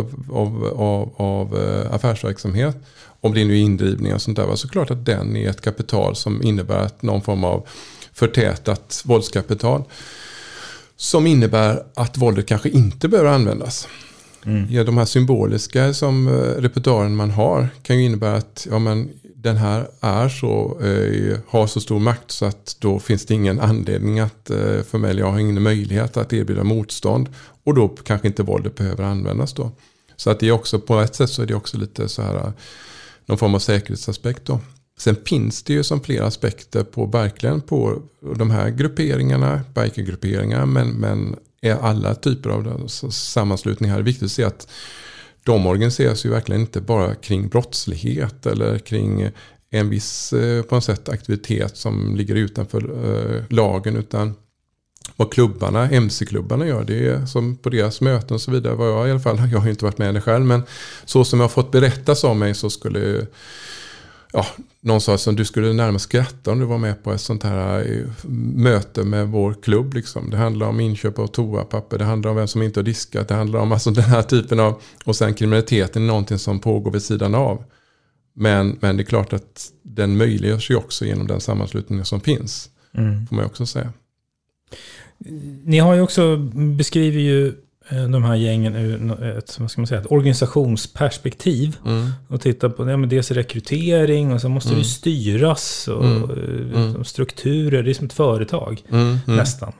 av affärsverksamhet. Om det nu är indrivning och sånt där, så klart att den är ett kapital som innebär att någon form av förtätat våldskapital som innebär att våldet kanske inte behöver användas. Ja, de här symboliska som repertoaren man har kan ju innebära att den här är så, har så stor makt så att då finns det ingen anledning att för mig, jag har ingen möjlighet att erbjuda motstånd, och då kanske inte våldet behöver användas då. Så att det är också, på ett sätt så är det också lite så här någon form av säkerhetsaspekt då. Sen finns det ju som flera aspekter verkligen på de här grupperingarna, bikergrupperingar, men är alla typer av sammanslutningar. Det är viktigt att se att de organiseras ju verkligen inte bara kring brottslighet eller kring en viss på något sätt aktivitet som ligger utanför lagen, utan vad klubbarna, MC-klubbarna gör, det är som på deras möten och så vidare. Vad jag i alla fall, jag har ju inte varit med det själv, men så som jag har fått berättas om mig så skulle någon sa att du skulle närmast skratta om du var med på ett sånt här möte med vår klubb. Liksom. Det handlar om inköp av toapapper, det handlar om vem som inte har diskat, det handlar om alltså den här typen av, och sen kriminaliteten är någonting som pågår vid sidan av. Men det är klart att den möjliggörs ju också genom den sammanslutningen som finns, får man också säga. Ni har ju också beskrivit ju de här gängen ur ett organisationsperspektiv och titta på dels rekrytering, och så måste det styras och strukturer, det är som ett företag nästan.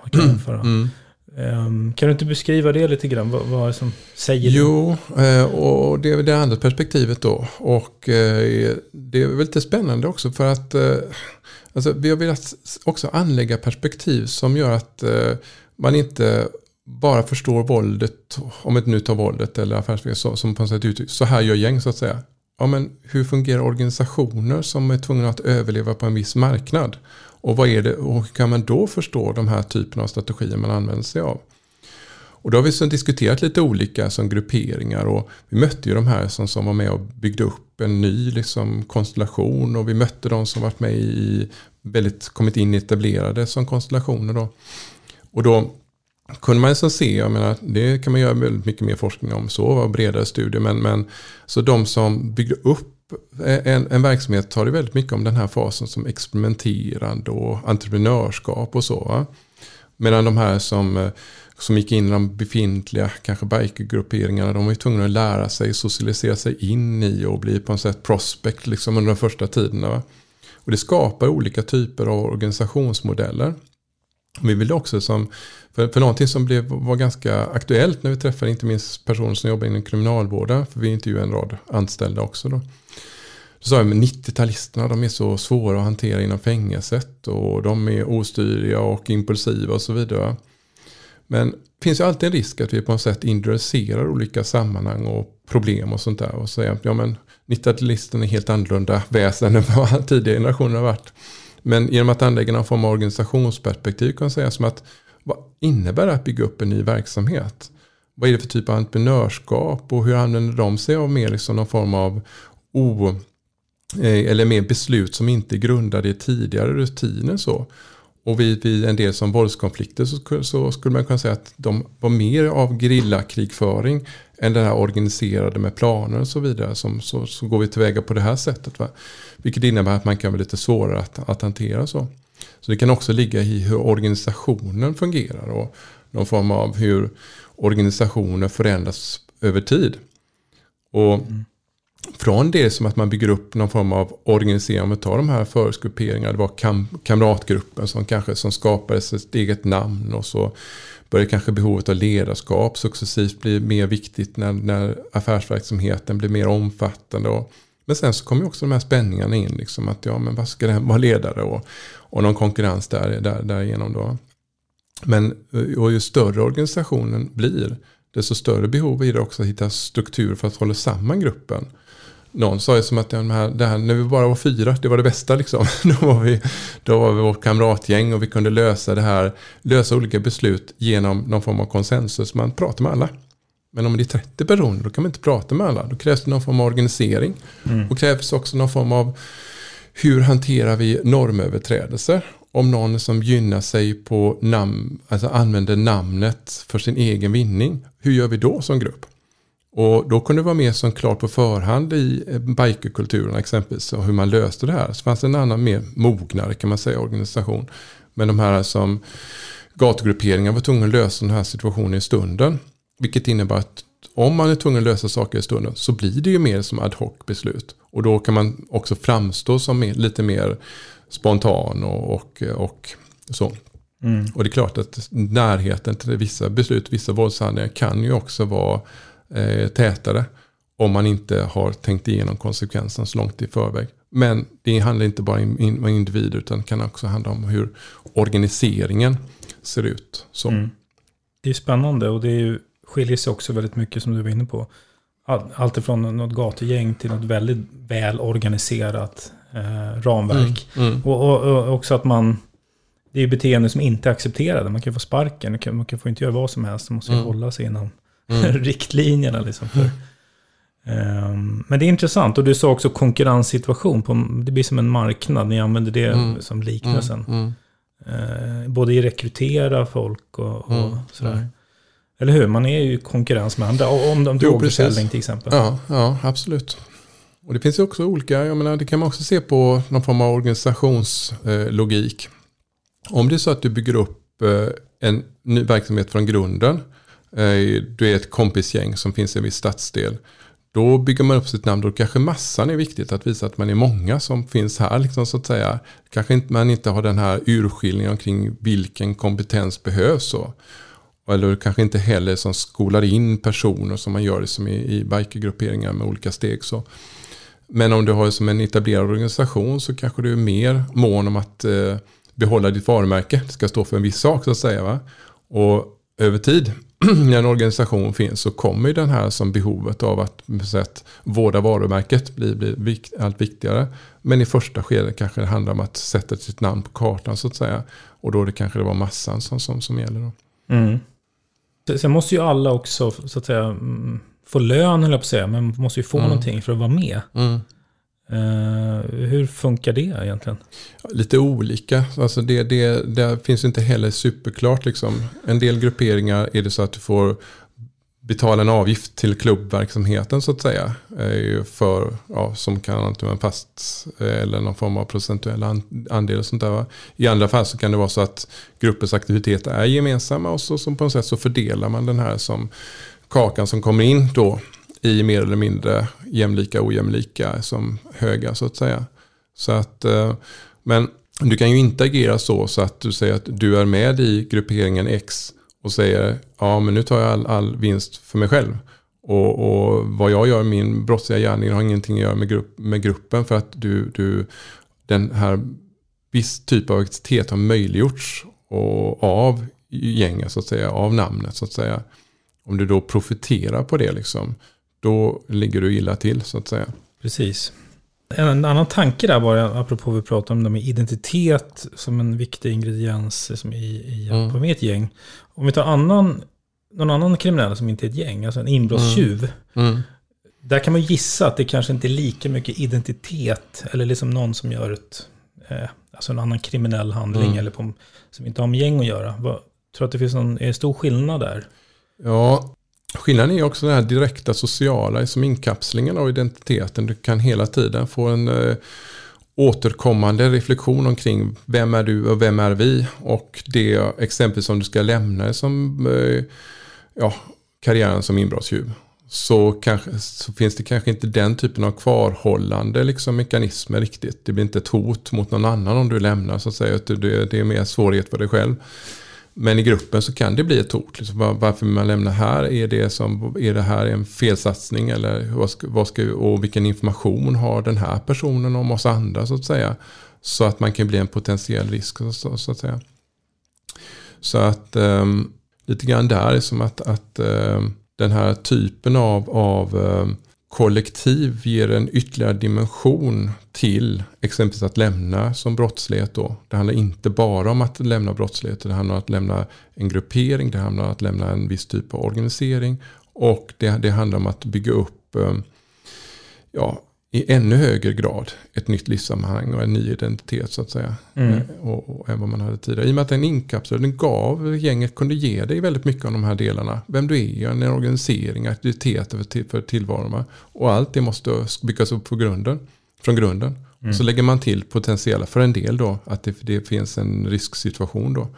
Kan du inte beskriva det lite grann, vad är det som säger det? Jo, och det är det andra perspektivet då, och det är väl lite spännande också för att alltså, vi har velat också anlägga perspektiv som gör att man inte bara förstår våldet, om ett nu tar våldet eller affärsverksamhet som på något sätt uttryck, så här gör gäng så att säga. Ja, men hur fungerar organisationer som är tvungna att överleva på en viss marknad? Och vad är det, och hur kan man då förstå de här typerna av strategier man använder sig av? Och då har vi så diskuterat lite olika som grupperingar, och vi mötte ju de här som var med och byggde upp en ny liksom konstellation, och vi mötte de som varit med i kommit in etablerade som konstellationer då. Och då kunde man så se, jag menar, det kan man göra väldigt mycket mer forskning om, så var bredare studier, men så de som byggde upp en verksamhet tar det väldigt mycket om den här fasen som experimenterande och entreprenörskap och så, va? Medan de här som gick in i de befintliga kanske bikergrupperingarna, de var ju tvungna att lära sig, socialisera sig in i och bli på något sätt prospect liksom under de första tiderna, va? Och det skapar olika typer av organisationsmodeller. Vi vill också för någonting som var ganska aktuellt när vi träffade inte minst personer som jobbar inom kriminalvården, för vi intervjuade en rad anställda också då. Då sa jag, men 90-talisterna, de är så svåra att hantera inom fängelset, och de är ostyriga och impulsiva och så vidare. Men det finns ju alltid en risk att vi på något sätt individualiserar olika sammanhang och problem och sånt där, och säger att 90-talisterna är helt annorlunda väsen än vad tidigare generationer har varit. Men genom att anlägga någon form av organisationsperspektiv kan man säga som att vad innebär det att bygga upp en ny verksamhet? Vad är det för typ av entreprenörskap, och hur använder de sig av mer liksom någon form av eller mer beslut som inte är grundade i tidigare rutiner så? Och vid en del som våldskonflikter så skulle man kunna säga att de var mer av gerillakrigföring än den här organiserade med planer och så vidare. Så går vi tillväga på det här sättet. Va? Vilket innebär att man kan vara lite svårare att hantera så. Så det kan också ligga i hur organisationen fungerar och någon form av hur organisationer förändras över tid. Och från det som att man bygger upp någon form av organisering, om vi tar de här förgrupperingarna, det var kamratgruppen som skapade sitt eget namn, och så började kanske behovet av ledarskap successivt bli mer viktigt när affärsverksamheten blir mer omfattande. Men sen så kommer ju också de här spänningarna in, liksom att men vad ska det vara ledare och någon konkurrens därigenom då. Men och ju större organisationen blir, desto större behov blir det också att hitta struktur för att hålla samman gruppen. Någon sa ju som att det här, när vi bara var 4, det var det bästa liksom. Då var vi vårt kamratgäng och vi kunde lösa olika beslut genom någon form av konsensus. Man pratar med alla. Men om det är 30 personer, då kan man inte prata med alla. Då krävs det någon form av organisering. Och krävs också någon form av hur hanterar vi normöverträdelser. Om någon som gynnar sig på alltså använder namnet för sin egen vinning, hur gör vi då som grupp? Och då kunde det vara mer som klart på förhand i bikerkulturen exempelvis, och hur man löste det här. Så fanns det en annan mer mognare, kan man säga, organisation. Men de här som gatugrupperingar var tvungna att lösa den här situationen i stunden. Vilket innebär att om man är tvungen att lösa saker i stunden, så blir det ju mer som ad hoc beslut. Och då kan man också framstå som lite mer spontan och så. Och det är klart att närheten till vissa beslut, vissa våldshandlingar kan ju också vara tätare om man inte har tänkt igenom konsekvensen så långt i förväg. Men det handlar inte bara om individer, utan kan också handla om hur organiseringen ser ut. Så. Det är spännande, och det skiljer sig också väldigt mycket, som du var inne på. Allt ifrån något gatugäng till något väldigt väl organiserat ramverk. Och också att det är beteende som inte är accepterade. Man kan få sparken, man kan få inte göra vad som helst. Man måste hålla sig inom riktlinjerna liksom men det är intressant, och du sa också konkurrenssituation det blir som en marknad, ni använder det som liknelsen både i rekrytera folk och sådär, eller hur? Man är ju i konkurrens med andra om de drogförsäljning till exempel. Ja, absolut. Och det finns ju också olika, jag menar, det kan man också se på någon form av organisationslogik. Om det är så att du bygger upp en ny verksamhet från grunden, du är ett kompisgäng som finns i en viss stadsdel, då bygger man upp sitt namn. Då kanske massan är viktigt, att visa att man är många som finns här liksom, så att säga. Kanske man inte har den här urskiljningen omkring vilken kompetens behövs så. Eller kanske inte heller som skolar in personer som man gör det som i bikergrupperingar med olika steg så. Men om du har som en etablerad organisation, så kanske du är mer mån om att behålla ditt varumärke. Det ska stå för en viss sak så att säga, va? Och över tid, när en organisation finns, så kommer ju den här som behovet av att vårda varumärket blir allt viktigare. Men i första skedet kanske det handlar om att sätta sitt namn på kartan så att säga. Och då kanske det var massan som gäller då. Sen måste ju alla också så att säga få lön, eller på att säga, men man måste ju få någonting för att vara med. Hur funkar det egentligen? Lite olika. Alltså det finns inte heller superklart liksom. En del grupperingar är det så att du får betala en avgift till klubbverksamheten så att säga, för som kan antingen fast eller någon form av procentuell andel och sånt där. Va? I andra fall så kan det vara så att gruppens aktiviteter är gemensamma, och så som på något sätt så fördelar man den här som kakan som kommer in då i mer eller mindre jämlika och ojämlika som höga så att säga. Så att, men du kan ju inte agera så att du säger att du är med i grupperingen X och säger men nu tar jag all vinst för mig själv. Och vad jag gör, min brottsliga gärning har ingenting att göra med gruppen, för att den här viss typ av aktivitet har möjliggjorts av gänget så att säga, av namnet så att säga. Om du då profiterar på det liksom, då ligger du illa till så att säga. Precis. En annan tanke där var, apropå vi pratade om det med identitet som en viktig ingrediens som i att vara med ett gäng. Om vi tar någon annan kriminell som inte är ett gäng, alltså en inbrottstjuv. Där kan man gissa att det kanske inte är lika mycket identitet, eller liksom någon som gör alltså en annan kriminell handling eller som inte har med gäng att göra. Tror att det finns en stor skillnad där? Ja, skillnaden är också den här direkta sociala som inkapslingen av identiteten. Du kan hela tiden få en återkommande reflektion omkring vem är du och vem är vi, och det exempel som du ska lämna som karriären som inbrottstjuv. Så finns det kanske inte den typen av kvarhållande liksom mekanismer riktigt. Det blir inte ett hot mot någon annan om du lämnar, så att säga. Det är mer svårighet för dig själv. Men i gruppen så kan det bli ett hot. Liksom, varför man lämnar här? Är det här en felsatsning? Eller och vilken information har den här personen om oss andra, så att säga? Så att man kan bli en potentiell risk, så att säga. Så att lite grann där är som att den här typen av kollektiv ger en ytterligare dimension till exempelvis att lämna som brottslighet då. Det handlar inte bara om att lämna brottslighet, det handlar om att lämna en gruppering, det handlar om att lämna en viss typ av organisering, och det handlar om att bygga upp i ännu högre grad ett nytt livssammanhang och en ny identitet, så att säga. Och än vad man hade tidigare. I och med att den inkapslade, gänget kunde ge dig väldigt mycket av de här delarna. Vem du är, en organisering, aktiviteter för tillvaron. Och allt det måste byggas upp från grunden. Och så lägger man till potentiella för en del då, att det finns en risksituation då.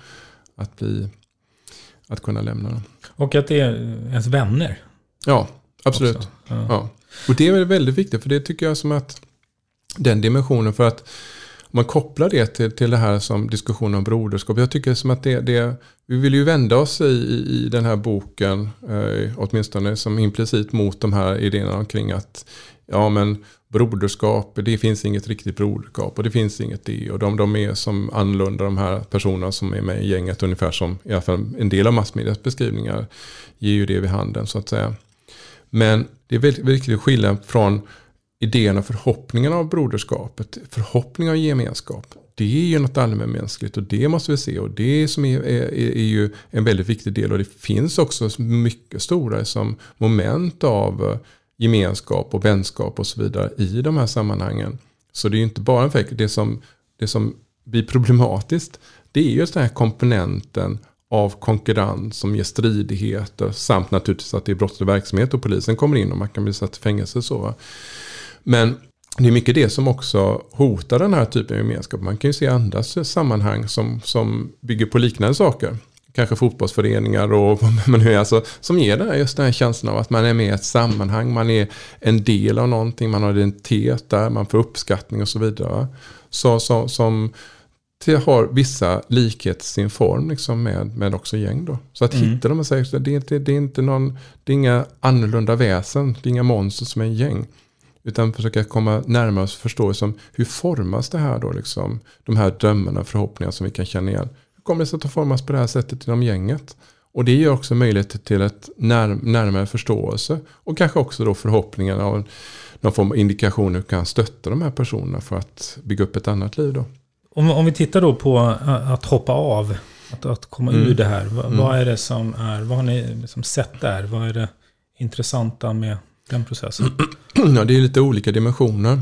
Att kunna lämna dem. Och att det är ens vänner. Ja, absolut. Ja. Och det är väldigt viktigt, för det tycker jag som att den dimensionen, för att om man kopplar det till det här som diskussion om broderskap. Jag tycker som att vi vill ju vända oss i den här boken åtminstone som implicit mot de här idéerna omkring att broderskap, det finns inget riktigt broderskap och det finns inget det, och de är som annorlunda, de här personerna som är med i gänget, ungefär som i alla fall en del av massmedias beskrivningar ger ju det vid handen, så att säga. Men det är väldigt viktigt att skilja från idén och förhoppningen av broderskapet. Förhoppning av gemenskap, det är ju något allmänmänskligt, och det måste vi se. Och det som är ju en väldigt viktig del. Och det finns också mycket stora som moment av gemenskap och vänskap och så vidare i de här sammanhangen. Så det är ju inte bara en fake. Det som blir problematiskt, det är just den här komponenten av konkurrens som ger stridigheter, samt naturligtvis att det är brottslig verksamhet och polisen kommer in och man kan bli satt i fängelse så. Va? Men det är mycket det som också hotar den här typen av gemenskap. Man kan ju se andra sammanhang som bygger på liknande saker. Kanske fotbollsföreningar och vad man nu är, alltså, som ger just den här känslan av att man är med i ett sammanhang, man är en del av någonting, man har identitet där, man får uppskattning och så vidare. Som det har vissa likhet sin form liksom med också gäng då. Så att hitta dem och säga att det är inga annorlunda väsen, det är inga monster som är en gäng. Utan försöka komma närmare och förstå som hur formas det här då liksom, de här drömmarna, förhoppningar som vi kan känna igen. Hur kommer det sig att formas på det här sättet inom gänget? Och det ger också möjlighet till ett närmare förståelse och kanske också då förhoppningen av någon form av indikationer hur kan stötta de här personerna för att bygga upp ett annat liv då. Om vi tittar då på att hoppa av, att komma ur det här. Vad är det vad har ni liksom sett där? Vad är det intressanta med den processen? Ja, det är lite olika dimensioner.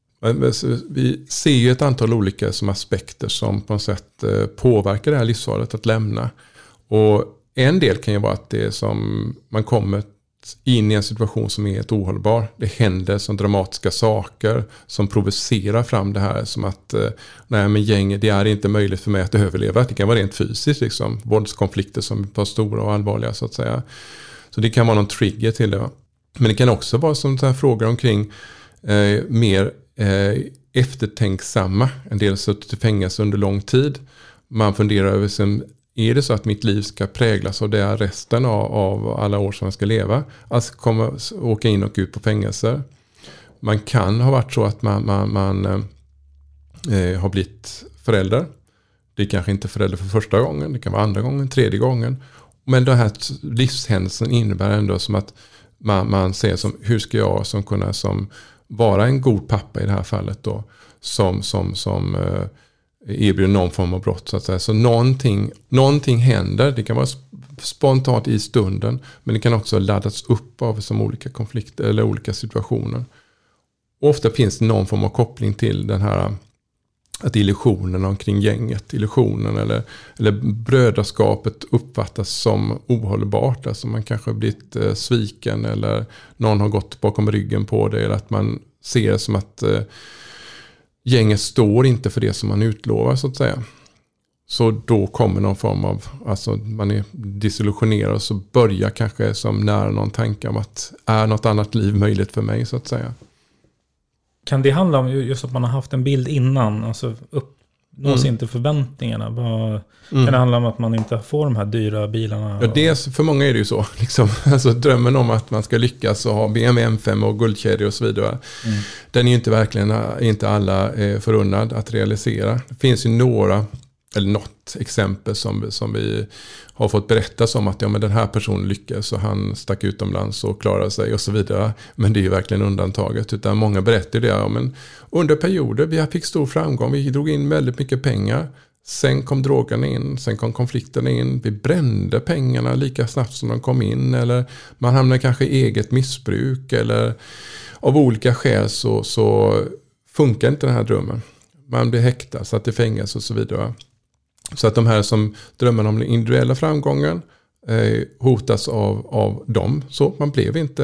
Vi ser ju ett antal olika som aspekter som på något sätt påverkar det här livsvalet att lämna. Och en del kan ju vara att det är som man kommer in i en situation som är helt ohållbar. Det händer som dramatiska saker som provocerar fram det här som att nej men gäng, det är inte möjligt för mig att överleva. Det kan vara rent fysiskt liksom, våldskonflikter som är stora och allvarliga så att säga. Så det kan vara någon trigger till det. Men det kan också vara som så här frågor omkring mer eftertänksamma. En del har suttit i fängelse under lång tid. Man funderar över som är det så att mitt liv ska präglas av det här resten av alla år som jag ska leva? Alltså åka in och ut på fängelser. Man kan ha varit så att man har blivit förälder. Det är kanske inte förälder för första gången. Det kan vara andra gången, tredje gången. Men den här livshändelsen innebär ändå som att man ser som hur ska jag som kunna som vara en god pappa i det här fallet då. Som erbjuder någon form av brott så att säga. Så någonting händer. Det kan vara spontant i stunden, men det kan också laddas upp av som olika konflikter eller olika situationer. Och ofta finns det någon form av koppling till den här att illusionen omkring gänget, illusionen eller brödraskapet uppfattas som ohållbart. Alltså man kanske har blivit sviken eller någon har gått bakom ryggen på det, eller att man ser som att gänget står inte för det som man utlovar, så att säga. Så då kommer någon form av, alltså man är disillusionerad och så börjar kanske som nära någon tanke om att är något annat liv möjligt för mig, så att säga. Kan det handla om just att man har haft en bild innan, alltså uppnås inte förväntningarna? Kan det handla om att man inte får de här dyra bilarna? Ja, för många är det ju så. Liksom. Alltså, drömmen om att man ska lyckas och ha BMW M5 och guldkedjor och så vidare. Den är ju inte alla förunnad att realisera. Det finns ju något exempel som vi har fått berättas om att men den här personen lyckas och han stack utomlands och klarade sig och så vidare. Men det är ju verkligen undantaget. Utan många berättar det. Men under perioder vi fick stor framgång. Vi drog in väldigt mycket pengar. Sen kom drogerna in. Sen kom konflikterna in. Vi brände pengarna lika snabbt som de kom in. Eller man hamnade kanske i eget missbruk. Eller av olika skäl så funkar inte den här drömmen. Man blir häktad, satt i fängelse och så vidare. Så att de här som drömmer om den individuella framgången hotas av dem. Så man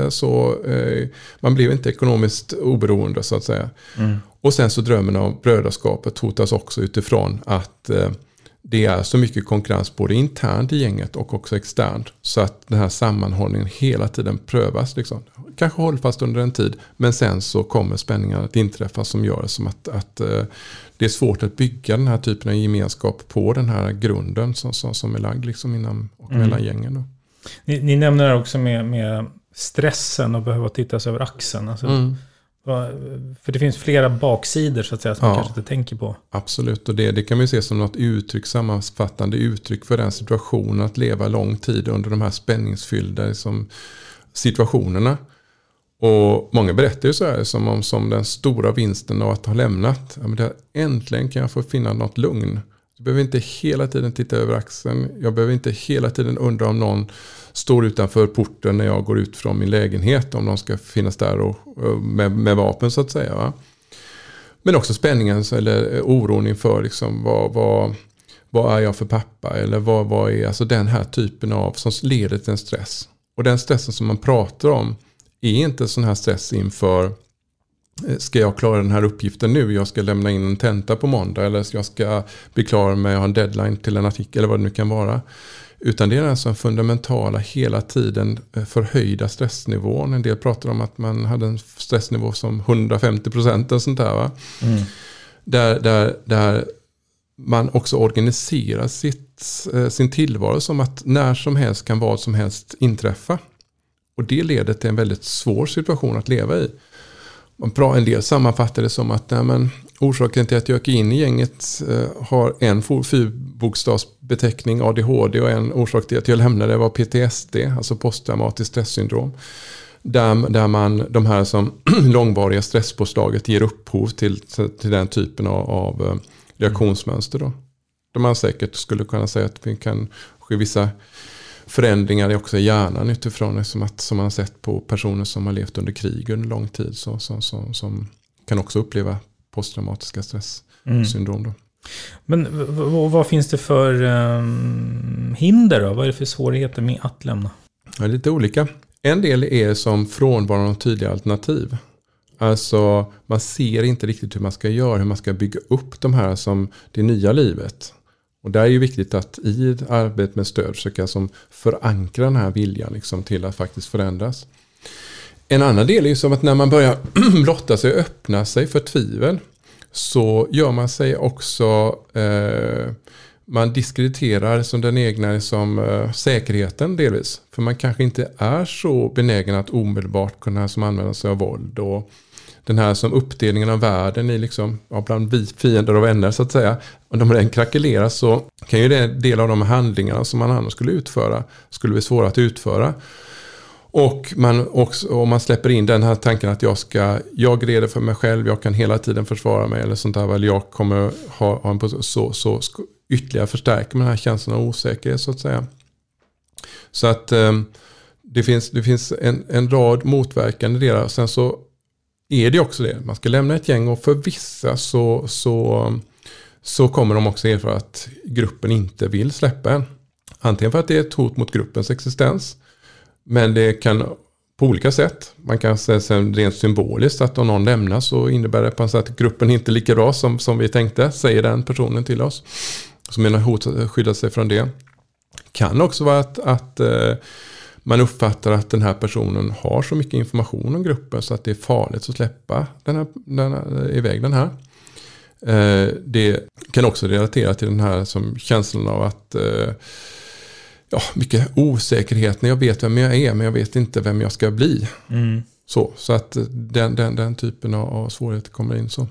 blev inte ekonomiskt oberoende, så att säga. Och sen så drömmen om brödraskapet hotas också utifrån att det är så mycket konkurrens både internt i gänget och också externt. Så att den här sammanhållningen hela tiden prövas. Liksom. Kanske håll fast under en tid, men sen så kommer spänningar att inträffa som gör det som att det är svårt att bygga den här typen av gemenskap på den här grunden som är lagd liksom inom och mellan gängen. Då. Ni nämner också med stressen och behöva titta sig över axeln. Alltså, för det finns flera baksidor så att säga som man kanske inte tänker på. Absolut, och det kan vi se som något sammanfattande uttryck för den situationen, att leva lång tid under de här spänningsfyllda situationerna. Och många berättar ju så här som den stora vinsten av att ha lämnat. Ja, men äntligen kan jag få finna något lugn. Jag behöver inte hela tiden titta över axeln. Jag behöver inte hela tiden undra om någon står utanför porten när jag går ut från min lägenhet. Om de ska finnas där och med vapen, så att säga. Va? Men också spänningen eller oron inför liksom, vad är jag för pappa? Eller vad är alltså den här typen av som leder till en stress. Och den stressen som man pratar om är inte sån här stress inför ska jag klara den här uppgiften nu? Jag ska lämna in en tenta på måndag eller jag ska bli klar med att ha en deadline till en artikel eller vad det nu kan vara. Utan det är alltså en fundamentala hela tiden förhöjda stressnivån. En del pratar om att man hade en stressnivå som 150% och sånt där, va? Där man också organiserar sin tillvaro som att när som helst kan vad som helst inträffa. Och det leder till en väldigt svår situation att leva i. En del sammanfattar det som att orsaken till att jag gick in i gänget har en fyrbokstavsbeteckning ADHD och en orsak till att jag lämnade var PTSD, alltså posttraumatiskt stressyndrom. Där de här som långvariga stresspåslaget ger upphov till den typen av reaktionsmönster. Då. Där man säkert skulle kunna säga att vi kan ske vissa förändringar också i hjärnan utifrån som man sett på personer som har levt under krig under lång tid som kan också uppleva posttraumatiska stresssyndrom. Då. Men vad finns det för hinder då? Vad är det för svårigheter med att lämna? Ja, lite olika. En del är som frånvaron av tydliga alternativ. Alltså man ser inte riktigt hur man ska göra, hur man ska bygga upp de här som det nya livet. Och där är ju viktigt att i ett arbete med stöd försöka som förankra den här viljan liksom, till att faktiskt förändras. En annan del är ju som att när man börjar blotta sig och öppna sig för tvivel så gör man sig också, man diskrediterar som den egna säkerheten delvis. För man kanske inte är så benägen att omedelbart kunna som använda sig av våld och den här som uppdelningen av världen i liksom, bland fiender och vänner så att säga. Om den krackeleras så kan ju det del av de handlingarna som man annars skulle utföra skulle bli svåra att utföra. Och om man släpper in den här tanken att jag reder för mig själv, jag kan hela tiden försvara mig eller sånt där, eller jag kommer ha en position, så ytterligare förstärker man den här känslan av osäkerhet så att säga. Så att det finns en rad motverkande delar. Sen så är det också det. Man ska lämna ett gäng och för vissa så så kommer de också erfara att gruppen inte vill släppa en. Antingen för att det är ett hot mot gruppens existens, men det kan på olika sätt. Man kan säga rent symboliskt att om någon lämnar så innebär det på något sätt att gruppen inte är lika bra som vi tänkte, säger den personen till oss. Så menar hot att skydda sig från det. Kan också vara att man uppfattar att den här personen har så mycket information om gruppen så att det är farligt att släppa iväg den här. Det kan också relatera till den här som känslan av att mycket osäkerhet när jag vet vem jag är men jag vet inte vem jag ska bli. Så att den typen av svårigheter kommer in så.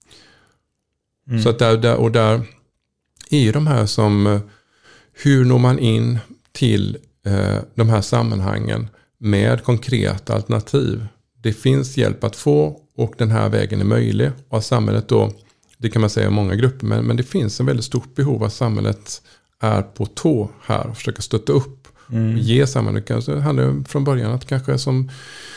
Så att där är ju de här som hur når man in till de här sammanhangen med konkreta alternativ. Det finns hjälp att få och den här vägen är möjlig. Och samhället då, det kan man säga i många grupper, men det finns en väldigt stort behov av samhället är på tå här och försöka stötta upp och ge samhället. Det handlar från början att kanske som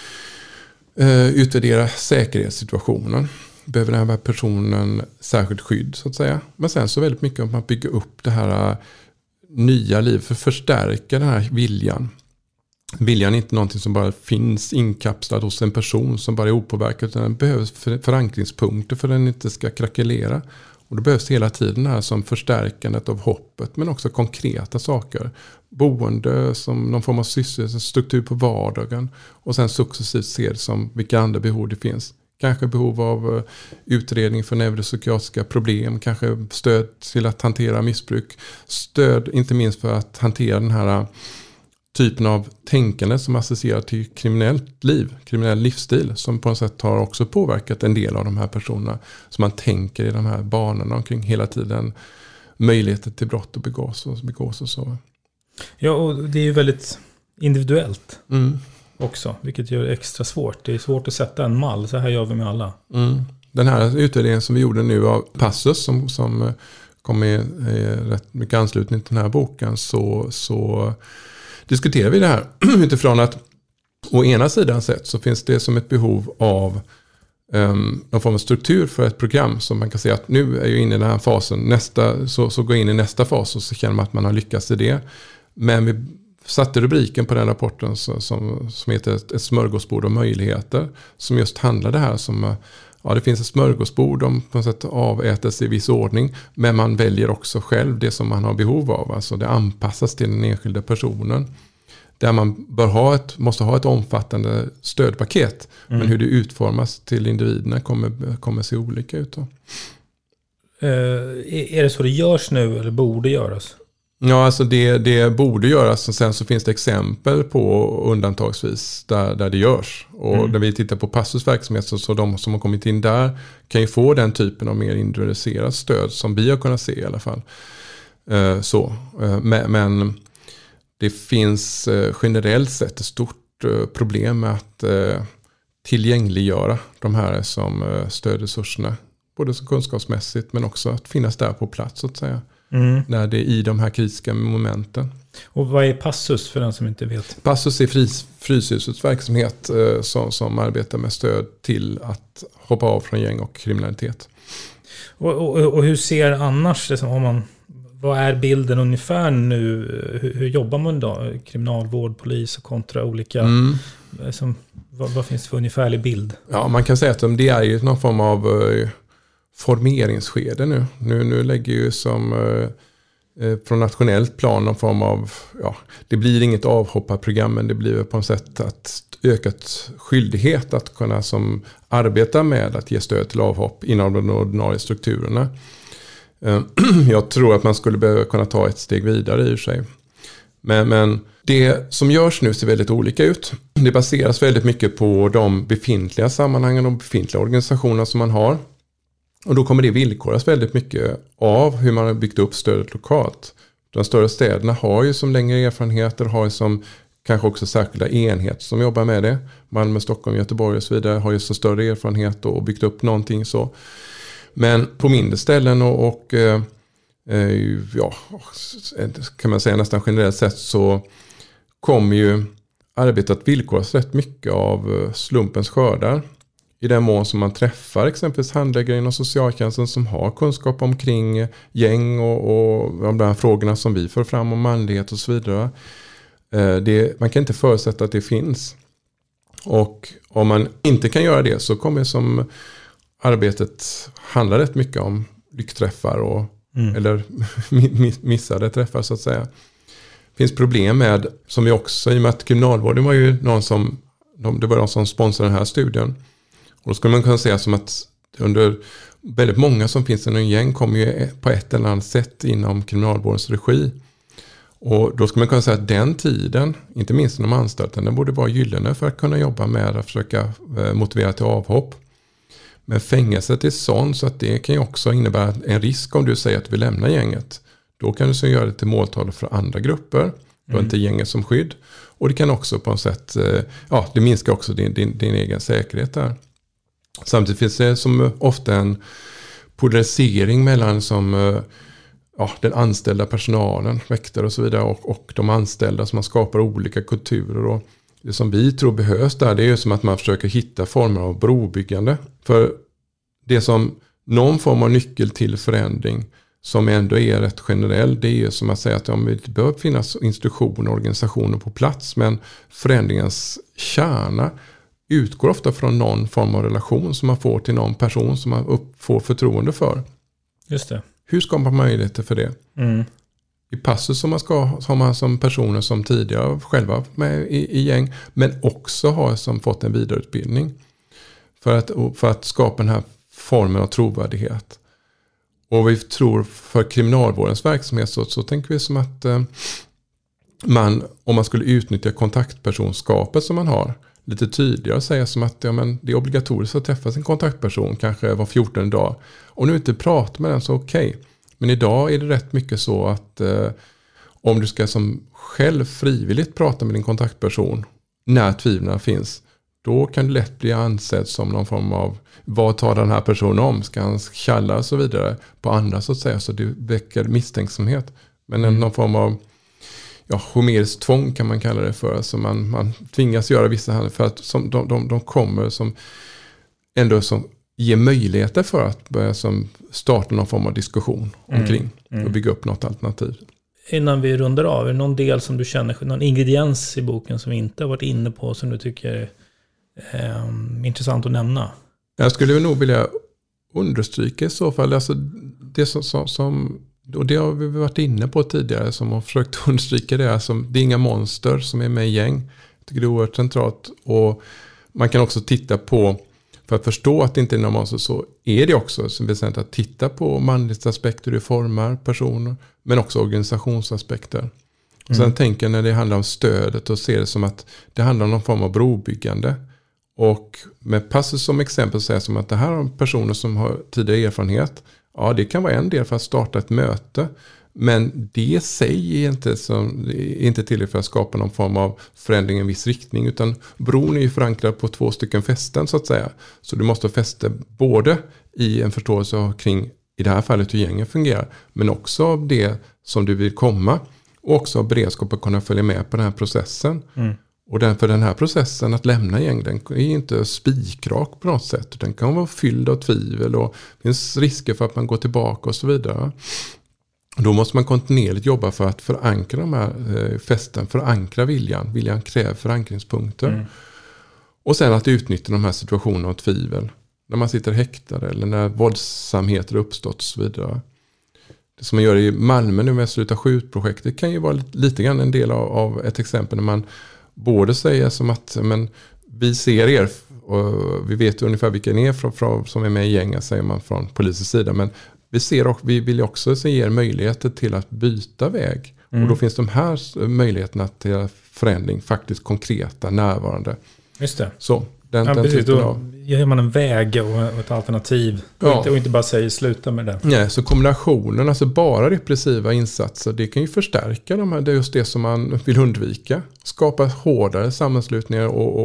utvärdera säkerhetssituationen. Behöver den här personen särskilt skydd så att säga. Men sen så väldigt mycket om man bygger upp det här nya livet för att förstärka den här viljan. Viljan är inte någonting som bara finns inkapslad hos en person som bara är opåverkad, utan den behövs förankringspunkter för att den inte ska krackelera. Och det behövs hela tiden här som förstärkandet av hoppet, men också konkreta saker. Boende som någon form av struktur på vardagen och sen successivt se det som vilka andra behov det finns. Kanske behov av utredning för neuropsykiatriska problem, kanske stöd till att hantera missbruk. Stöd inte minst för att hantera den här typen av tänkande som associerar till kriminellt liv, kriminell livsstil som på något sätt har också påverkat en del av de här personerna. Så man tänker i de här banorna omkring hela tiden möjligheter till brott och begås och så. Ja, och det är ju väldigt individuellt också, vilket gör det extra svårt. Det är svårt att sätta en mall, så här gör vi med alla. Den här utvärderingen som vi gjorde nu av Passus som kom i rätt mycket anslutning till den här boken så diskuterar vi det här utifrån att å ena sidan sett så finns det som ett behov av någon form av struktur för ett program som man kan säga att nu är jag inne i den här fasen, så går in i nästa fas och så känner man att man har lyckats i det. Men vi satte rubriken på den rapporten som heter ett smörgåsbord av möjligheter som just handlar det här som det finns ett smörgåsbord om på något sätt avätas i viss ordning, men man väljer också själv det som man har behov av. Alltså det anpassas till den enskilda personen. Där man måste ha ett omfattande stödpaket, men hur det utformas till individerna kommer se olika ut då. Är det så det görs nu eller borde göras? Ja, alltså det borde göras och sen så finns det exempel på undantagsvis där det görs. Och när vi tittar på Passus verksamhet så de som har kommit in där kan ju få den typen av mer individualiserat stöd som vi har kunnat se i alla fall. Men det finns generellt sett ett stort problem med att tillgängliggöra de här som stödresurserna. Både så kunskapsmässigt men också att finnas där på plats så att säga. När det är i de här kritiska momenten. Och vad är Passus för den som inte vet? Passus är Fryshusets verksamhet som arbetar med stöd till att hoppa av från gäng och kriminalitet. Och hur ser annars vad är bilden ungefär nu? Hur jobbar man då? Kriminalvård, polis och kontra olika... Vad finns det för ungefärlig bild? Ja, man kan säga att det är ju någon form av formeringsskede nu. Nu lägger ju som från nationellt plan någon form av... det blir inget avhopparprogram, men det blir på något sätt att ökat skyldighet att kunna som arbeta med att ge stöd till avhopp inom de ordinarie strukturerna. Jag tror att man skulle behöva kunna ta ett steg vidare i sig. Men det som görs nu ser väldigt olika ut. Det baseras väldigt mycket på de befintliga sammanhangen och befintliga organisationerna som man har. Och då kommer det villkoras väldigt mycket av hur man har byggt upp stödet lokalt. De större städerna har ju som längre erfarenheter, har ju som kanske också särskilda enheter som jobbar med det. Malmö, Stockholm, Göteborg och så vidare har ju så större erfarenhet och byggt upp någonting så. Men på mindre ställen och kan man säga nästan generellt sett så kommer ju arbetet att villkoras rätt mycket av slumpens skördar. i den mån som man träffar exempelvis handläggare inom socialtjänsten som har kunskap omkring gäng och de här frågorna som vi för fram om manlighet och så vidare. Man kan inte förutsätta att det finns. Och om man inte kan göra det så kommer som arbetet handla rätt mycket om lyckträffar eller missade träffar så att säga. Det finns problem med, som vi också, i och med att kriminalvården var ju någon som, det var de som sponsrade den här studien. Och då skulle man kunna säga som att under väldigt många som finns i en gäng kommer ju på ett eller annat sätt inom kriminalvårdens regi. Och då skulle man kunna säga att den tiden, inte minst inom anstalten, den borde vara gyllene för att kunna jobba med att försöka motivera till avhopp. Men fängelset är sånt så att det kan ju också innebära en risk om du säger att du vill lämna gänget. Då kan du så göra det till måltavla för andra grupper. Du har inte gänget som skydd. Och det kan också på något sätt, det minskar också din egen säkerhet där. Samtidigt finns det som ofta en polarisering mellan den anställda personalen, väktare och så vidare och de anställda som man skapar olika kulturer. Och det som vi tror behövs där, det är ju som att man försöker hitta former av brobyggande. För det som någon form av nyckel till förändring som ändå är rätt generell, det är ju som att säga att det behöver finnas institutioner och organisationer på plats, men förändringens kärna utgår ofta från någon form av relation som man får till någon person som man får förtroende för. Just det. Hur skapar man möjligheter för det? I passus som man ska ha man som personer som tidigare själva med i gäng, men också har som fått en vidareutbildning för att skapa den här formen av trovärdighet. Och vi tror för kriminalvårdens verksamhet så tänker vi som att om man skulle utnyttja kontaktpersonskapet som man har lite tydligare, säga som att det är obligatoriskt att träffa sin kontaktperson kanske var 14 dag. Om du inte pratar med den så okej. Men idag är det rätt mycket så att om du ska som själv frivilligt prata med din kontaktperson när tvivlarna finns, då kan det lätt bli ansedd som någon form av vad tar den här personen om? Ska han tjalla och så vidare på andra så att säga, så det väcker misstänksamhet. Men någon form av homerisk tvång kan man kalla det för, så man tvingas göra vissa handlingar för att de kommer som ändå som ger möjligheter för att börja som starta någon form av diskussion omkring och bygga upp något alternativ. Innan vi rundar av, är det någon del som du känner, någon ingrediens i boken som vi inte har varit inne på som du tycker är intressant att nämna? Jag skulle nog vilja understryka i så fall, alltså det som och det har vi varit inne på tidigare, som har försökt understryka det, alltså, det är inga monster som är med i gäng. Jag tycker det är oerhört centralt. Och man kan också titta på, för att förstå att det inte är några monster, så är det också så väsentligt att titta på manlighetsaspekter i formar, personer, men också organisationsaspekter. Och sen tänker jag när det handlar om stödet och ser det som att det handlar om någon form av brobyggande. Och med passus som exempel säger som att det här är personer som har tidigare erfarenhet. Ja, det kan vara en del för att starta ett möte. Men det säger inte till för att skapa någon form av förändring i en viss riktning. Utan bron är ju förankrad på 2 stycken fästen så att säga. Så du måste fästa både i en förståelse kring, i det här fallet, hur gängen fungerar. Men också av det som du vill komma. Och också av beredskap att kunna följa med på den här processen. Och för den här processen att lämna gäng, den är inte spikrak på något sätt. Den kan vara fylld av tvivel och det finns risker för att man går tillbaka och så vidare. Då måste man kontinuerligt jobba för att förankra de här fästen, förankra viljan. Viljan kräver förankringspunkter. Och sen att utnyttja de här situationerna av tvivel. När man sitter häktad eller när våldsamheter uppstått och så vidare. Det som man gör i Malmö nu med Sluta skjut-projektet kan ju vara lite grann en del av ett exempel när man både säger som att vi ser er och vi vet ungefär vilka ni är som är med i gängen, säger man från polisens sida. Men vi ser och vi vill också ge er möjligheter till att byta väg. Och då finns de här möjligheterna till förändring faktiskt konkreta, närvarande. Just det. Så, precis. Då ger man en väg och ett alternativ. Och inte bara säger sluta med det. Nej, så kombinationen, alltså bara repressiva insatser, det kan ju förstärka det är just det som man vill undvika. Skapa hårdare sammanslutningar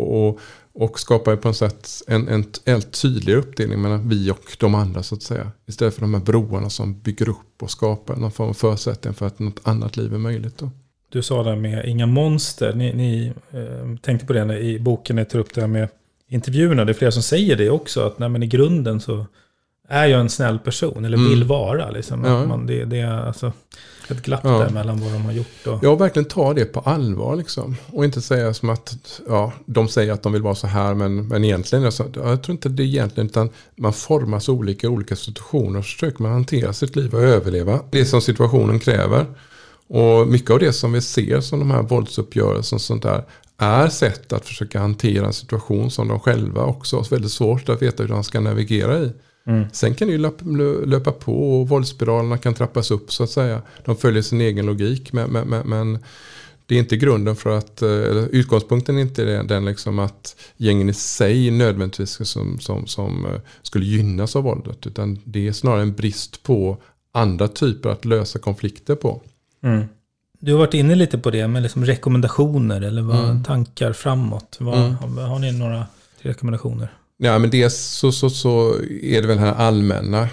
och skapa på något sätt en tydligare uppdelning mellan vi och de andra så att säga. Istället för de här broarna som bygger upp och skapar någon form av förutsättning för att något annat liv är möjligt då. Du sa det med inga monster. Ni tänkte på det när i boken ni tar upp det här med intervjuerna, det är flera som säger det också, att nej, men i grunden så är jag en snäll person, eller vill vara. Liksom. Ja. Det är alltså ett glapp där mellan vad de har gjort. Och verkligen ta det på allvar liksom. Och inte säga som att de säger att de vill vara så här, men egentligen alltså, jag tror inte det är egentligen, utan man formas olika situationer och försöker man hantera sitt liv och överleva det som situationen kräver. Och mycket av det som vi ser som de här våldsuppgörelserna och sånt där är sätt att försöka hantera en situation som de själva också har väldigt svårt att veta hur de ska navigera i. Sen kan det ju löpa på och våldsspiralerna kan trappas upp så att säga. De följer sin egen logik, men det är inte grunden för att, eller utgångspunkten är inte den liksom att gängen i sig nödvändigtvis som skulle gynnas av våldet, utan det är snarare en brist på andra typer att lösa konflikter på. Du har varit inne lite på det med liksom rekommendationer eller vad tankar framåt. Har ni några rekommendationer? Ja, men det så är det väl den här allmänna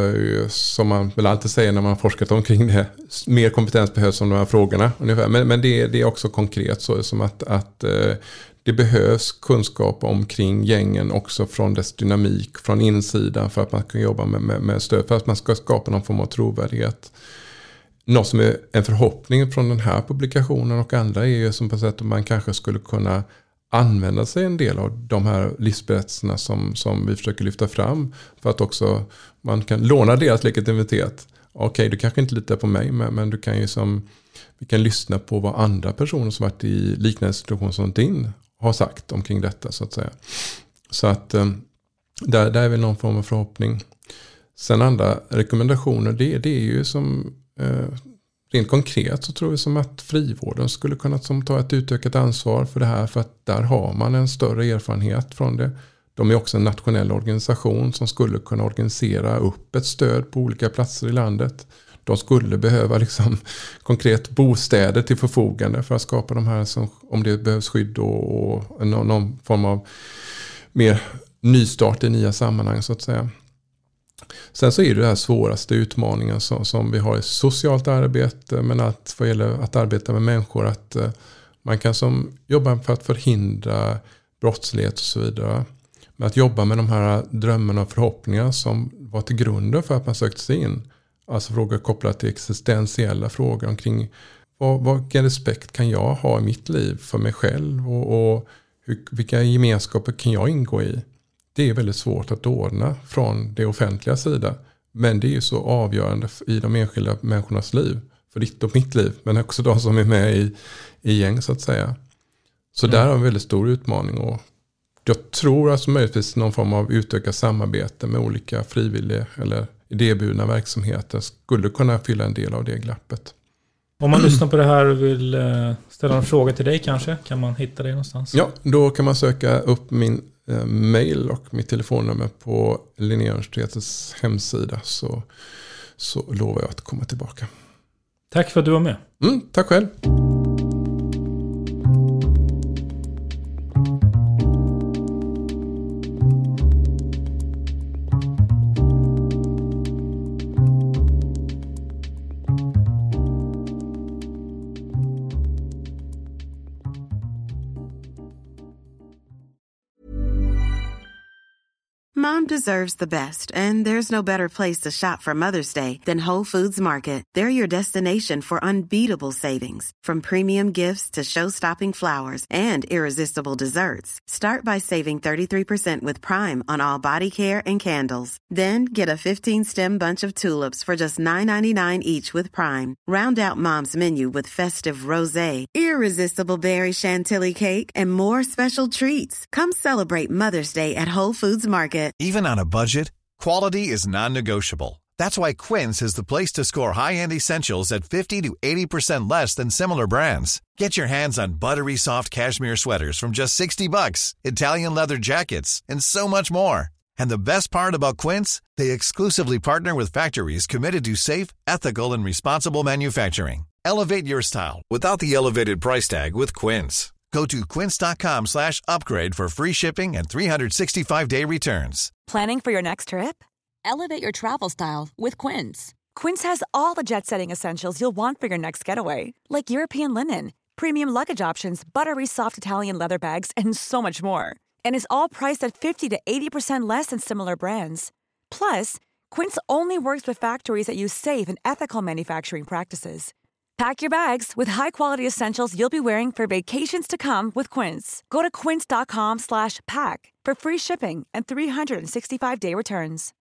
som man väl alltid säger när man har forskat omkring det. Mer kompetens behövs om de här frågorna ungefär. Men det är också konkret så som att det behövs kunskap omkring gängen också från dess dynamik, från insidan, för att man kan jobba med stöd, för att man ska skapa någon form av trovärdighet. Något som är en förhoppning från den här publikationen och andra är ju som på sätt att man kanske skulle kunna använda sig en del av de här livsberättelserna som vi försöker lyfta fram, för att också man kan låna deras legitimitet. Okej, du kanske inte litar på mig, men du kan ju vi kan lyssna på vad andra personer som varit i liknande situation som din har sagt omkring detta så att säga. Så att där är väl någon form av förhoppning. Sen andra rekommendationer, det är ju som rent konkret så tror vi som att frivården skulle kunna ta ett utökat ansvar för det här, för att där har man en större erfarenhet från det. De är också en nationell organisation som skulle kunna organisera upp ett stöd på olika platser i landet. De skulle behöva liksom konkret bostäder till förfogande för att skapa de här, som, om det behövs skydd och någon form av mer nystart i nya sammanhang så att säga. Sen så är det här svåraste utmaningen som vi har i socialt arbete, men att vad gäller att arbeta med människor, att man kan jobba för att förhindra brottslighet och så vidare. Men att jobba med de här drömmarna och förhoppningar som var till grunden för att man sökte sig in. Alltså frågor kopplat till existentiella frågor omkring vilken respekt kan jag ha i mitt liv för mig själv och vilka gemenskaper kan jag ingå i. Det är väldigt svårt att ordna från det offentliga sida. Men det är ju så avgörande i de enskilda människornas liv. För ditt och mitt liv. Men också de som är med i gäng så att säga. Så där har vi en väldigt stor utmaning. Och jag tror att möjligtvis någon form av utökat samarbete med olika frivilliga eller idéburna verksamheter skulle kunna fylla en del av det glappet. Om man lyssnar på det här och vill ställa en fråga till dig kanske, kan man hitta dig någonstans? Ja, då kan man söka upp min mail och mitt telefonnummer på Linnéuniversitetets hemsida, så lovar jag att komma tillbaka. Tack för att du var med. Tack själv. Mom deserves the best, and there's no better place to shop for Mother's Day than Whole Foods Market. They're your destination for unbeatable savings, from premium gifts to show-stopping flowers and irresistible desserts. Start by saving 33% with Prime on all body care and candles. Then get a 15-stem bunch of tulips for just $9.99 each with Prime. Round out Mom's menu with festive rosé, irresistible berry chantilly cake, and more special treats. Come celebrate Mother's Day at Whole Foods Market. Even on a budget, quality is non-negotiable. That's why Quince is the place to score high-end essentials at 50 to 80% less than similar brands. Get your hands on buttery soft cashmere sweaters from just $60, Italian leather jackets, and so much more. And the best part about Quince, they exclusively partner with factories committed to safe, ethical, and responsible manufacturing. Elevate your style without the elevated price tag with Quince. Go to quince.com/upgrade for free shipping and 365-day returns. Planning for your next trip? Elevate your travel style with Quince. Quince has all the jet-setting essentials you'll want for your next getaway, like European linen, premium luggage options, buttery soft Italian leather bags, and so much more. And is all priced at 50 to 80% less than similar brands. Plus, Quince only works with factories that use safe and ethical manufacturing practices. Pack your bags with high-quality essentials you'll be wearing for vacations to come with Quince. Go to quince.com/pack for free shipping and 365-day returns.